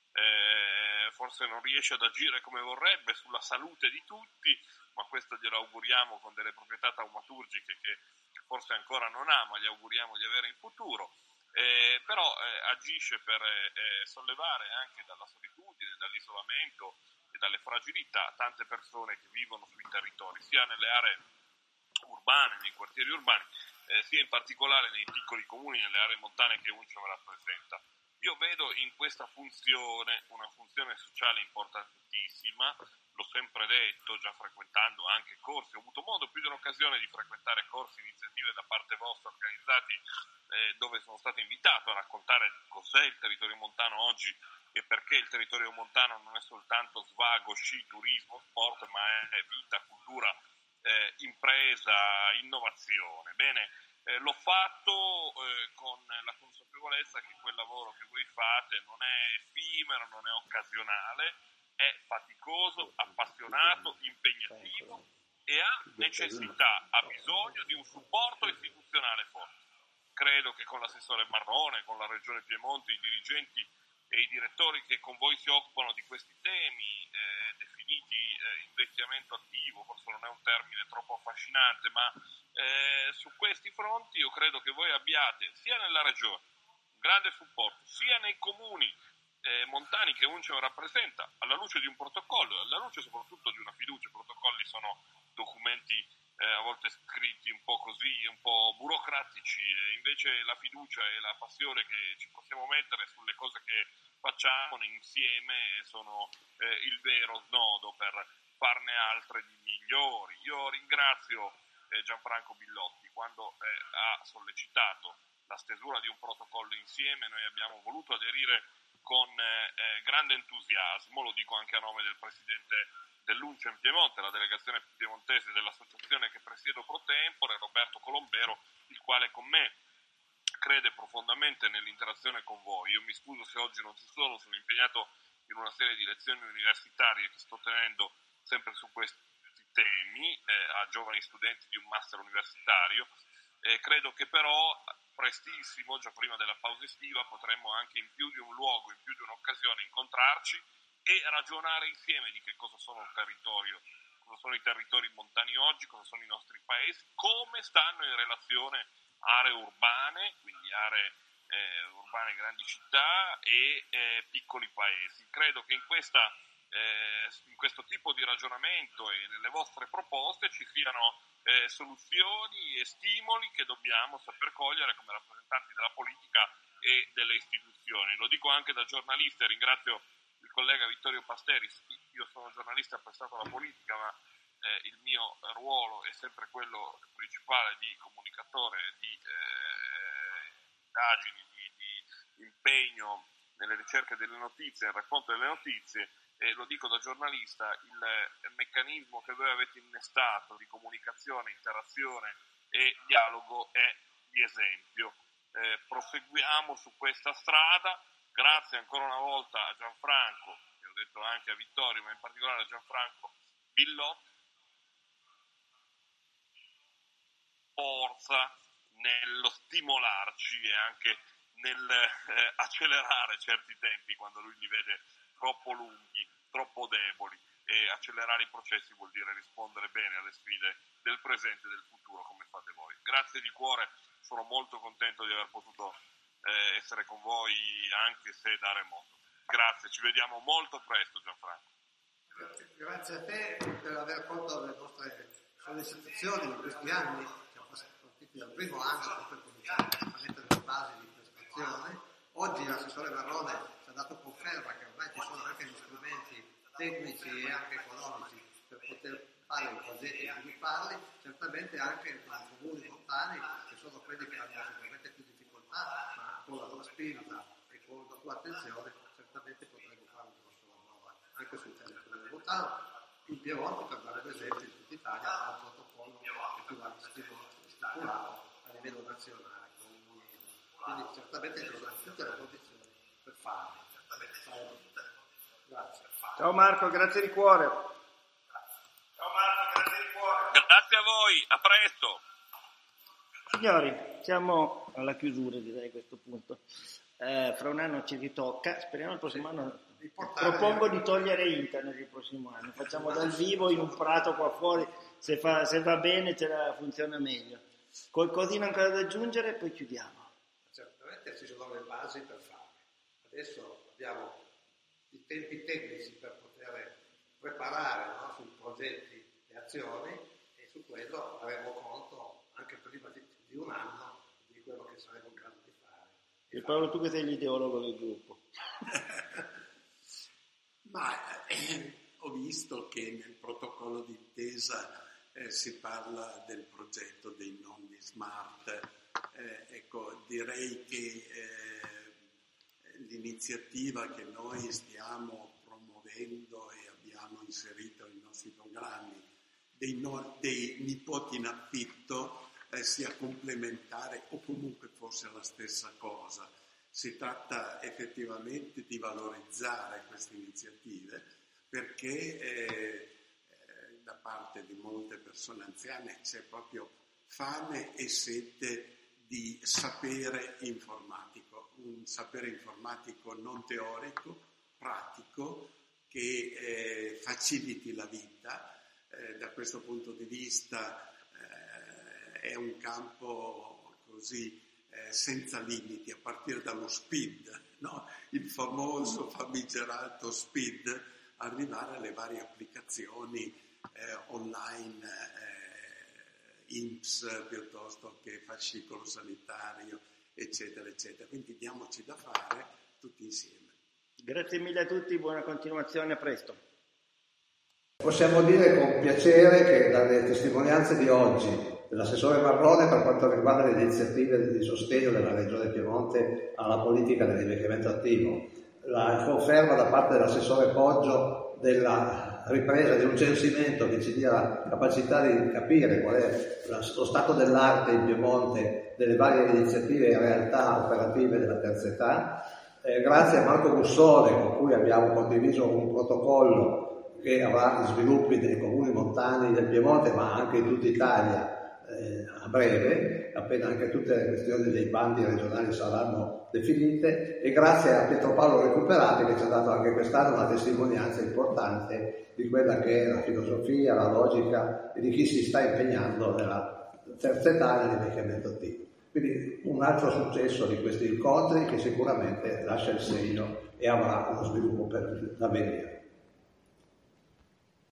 Eh, forse non riesce ad agire come vorrebbe sulla salute di tutti, ma questo glielo auguriamo con delle proprietà taumaturgiche che forse ancora non ha, ma gli auguriamo di avere in futuro. Eh, però eh, agisce per eh, sollevare anche dalla solitudine, dall'isolamento e dalle fragilità tante persone che vivono sui territori, sia nelle aree urbane, nei quartieri urbani, eh, sia in particolare nei piccoli comuni, nelle aree montane che UNCEM rappresenta. Io vedo in questa funzione una funzione sociale importantissima, l'ho sempre detto, già frequentando anche corsi, ho avuto modo più di un'occasione di frequentare corsi, iniziative da parte vostra organizzati eh, dove sono stato invitato a raccontare cos'è il territorio montano oggi e perché il territorio montano non è soltanto svago, sci, turismo, sport, ma è vita, cultura, eh, impresa, innovazione. Bene, eh, l'ho fatto eh, con la consapevolezza che quel lavoro che voi fate non è effimero, non è occasionale, è faticoso, appassionato, impegnativo e ha necessità, ha bisogno di un supporto istituzionale forte. Credo che con l'assessore Marrone, con la Regione Piemonte, i dirigenti e i direttori che con voi si occupano di questi temi, eh, definiti eh, invecchiamento attivo, forse non è un termine troppo affascinante, ma eh, su questi fronti io credo che voi abbiate sia nella Regione un grande supporto, sia nei comuni eh, montani che UNCEM rappresenta, alla luce di un protocollo, alla luce soprattutto di una fiducia. I protocolli sono documenti eh, a volte scritti un po' così, un po' burocratici, e invece la fiducia e la passione che ci possiamo mettere sulle cose che facciamo insieme sono eh, il vero snodo per farne altre di migliori. Io ringrazio eh, Gianfranco Billotti quando eh, ha sollecitato la stesura di un protocollo insieme. Noi abbiamo voluto aderire con eh, grande entusiasmo, lo dico anche a nome del presidente dell'UNCEM Piemonte, la delegazione piemontese dell'associazione che presiedo pro tempore, Roberto Colombero, il quale con me crede profondamente nell'interazione con voi. Io mi scuso se oggi non ci sono, sono impegnato in una serie di lezioni universitarie che sto tenendo sempre su questi temi eh, a giovani studenti di un master universitario. Eh, credo che però prestissimo, già prima della pausa estiva, potremmo anche in più di un luogo, in più di un'occasione incontrarci e ragionare insieme di che cosa sono il territorio, cosa sono i territori montani oggi, cosa sono i nostri paesi, come stanno in relazione aree urbane, quindi aree eh, urbane grandi città e eh, piccoli paesi. Credo che in questa eh, in questo tipo di ragionamento e nelle vostre proposte ci siano eh, soluzioni e stimoli che dobbiamo saper cogliere come rappresentanti della politica e delle istituzioni. Lo dico anche da giornalista, ringrazio il collega Vittorio Pasteris. Io sono giornalista prestato alla politica, ma eh, il mio ruolo è sempre quello principale di comunicatore, di eh, indagini, di, di impegno nelle ricerche delle notizie, nel racconto delle notizie, e lo dico da giornalista, il meccanismo che voi avete innestato di comunicazione, interazione e dialogo è di esempio. Eh, proseguiamo su questa strada. Grazie ancora una volta a Gianfranco, e ho detto anche a Vittorio, ma in particolare a Gianfranco Billotti. Forza nello stimolarci e anche nel eh, accelerare certi tempi quando lui li vede troppo lunghi, troppo deboli, e accelerare i processi vuol dire rispondere bene alle sfide del presente e del futuro come fate voi. Grazie di cuore, sono molto contento di aver potuto eh, essere con voi anche se da remoto. Grazie, ci vediamo molto presto Gianfranco. Grazie, grazie a te per aver accolto le nostre sollecitazioni in questi anni, siamo partiti dal primo anno per cominciare a mettere le basi di prestazione. Oggi l'assessore Marrone ci ha dato conferma che ormai ci sono anche gli strumenti tecnici e anche economici per poter fare i progetti e svilupparli, certamente anche nei comuni montani, che sono quelli che hanno sicuramente più difficoltà, ma con la tua spinta e con la tua attenzione certamente potremo fare un grosso lavoro anche sul territorio montano. In Piemonte, per dare un esempio, in tutta Italia ha un protocollo che tu hai stipulato a livello nazionale con l'Unione. Quindi certamente ci sono tutte le condizioni per farlo. Grazie. Ciao Marco, grazie di cuore. Ciao Marco, grazie di cuore. Grazie a voi, a presto. Signori, siamo alla chiusura, direi, a questo punto. Eh, fra un anno ci ritocca, speriamo il prossimo anno. Propongo di togliere internet il prossimo anno, facciamo dal vivo in un prato qua fuori, se, fa, se va bene ce la funziona meglio. Qualcosina ancora da aggiungere e poi chiudiamo. Certamente ci sono le basi per farlo. Adesso abbiamo i tempi tecnici per poter preparare, no, sui progetti e azioni, e su quello avremo conto anche prima di, di un anno di quello che saremo in grado di fare. E Paolo, tu che sei l'ideologo del gruppo. Ma eh, ho visto che nel protocollo d'intesa eh, si parla del progetto dei nonni smart. Eh, ecco, direi che eh, l'iniziativa che noi stiamo promuovendo e abbiamo inserito nei nostri programmi dei, no, dei nipoti in affitto eh, sia complementare o comunque fosse la stessa cosa. Si tratta effettivamente di valorizzare queste iniziative perché eh, eh, da parte di molte persone anziane c'è proprio fame e sete di sapere informatico, un sapere informatico non teorico, pratico, che eh, faciliti la vita. Eh, da questo punto di vista eh, è un campo così Eh, senza limiti, a partire dallo SPID, no? Il famoso famigerato SPID, arrivare alle varie applicazioni eh, online, eh, I N P S piuttosto che fascicolo sanitario, eccetera, eccetera. Quindi diamoci da fare tutti insieme. Grazie mille a tutti, buona continuazione, a presto. Possiamo dire con piacere che dalle testimonianze di oggi dell'assessore Marrone per quanto riguarda le iniziative di sostegno della Regione Piemonte alla politica dell'invecchiamento attivo, la conferma da parte dell'assessore Poggio della ripresa di un censimento che ci dia la capacità di capire qual è lo stato dell'arte in Piemonte delle varie iniziative e realtà operative della terza età. Eh, grazie a Marco Gussone, con cui abbiamo condiviso un protocollo che avrà sviluppi nei comuni montani del Piemonte ma anche in tutta Italia eh, a breve, appena anche tutte le questioni dei bandi regionali saranno definite, e grazie a Pietro Paolo Recuperati che ci ha dato anche quest'anno una testimonianza importante di quella che è la filosofia, la logica e di chi si sta impegnando nella terza età nell'invecchiamento attivo. Quindi un altro successo di questi incontri che sicuramente lascia il segno e avrà uno sviluppo per l'avvenire.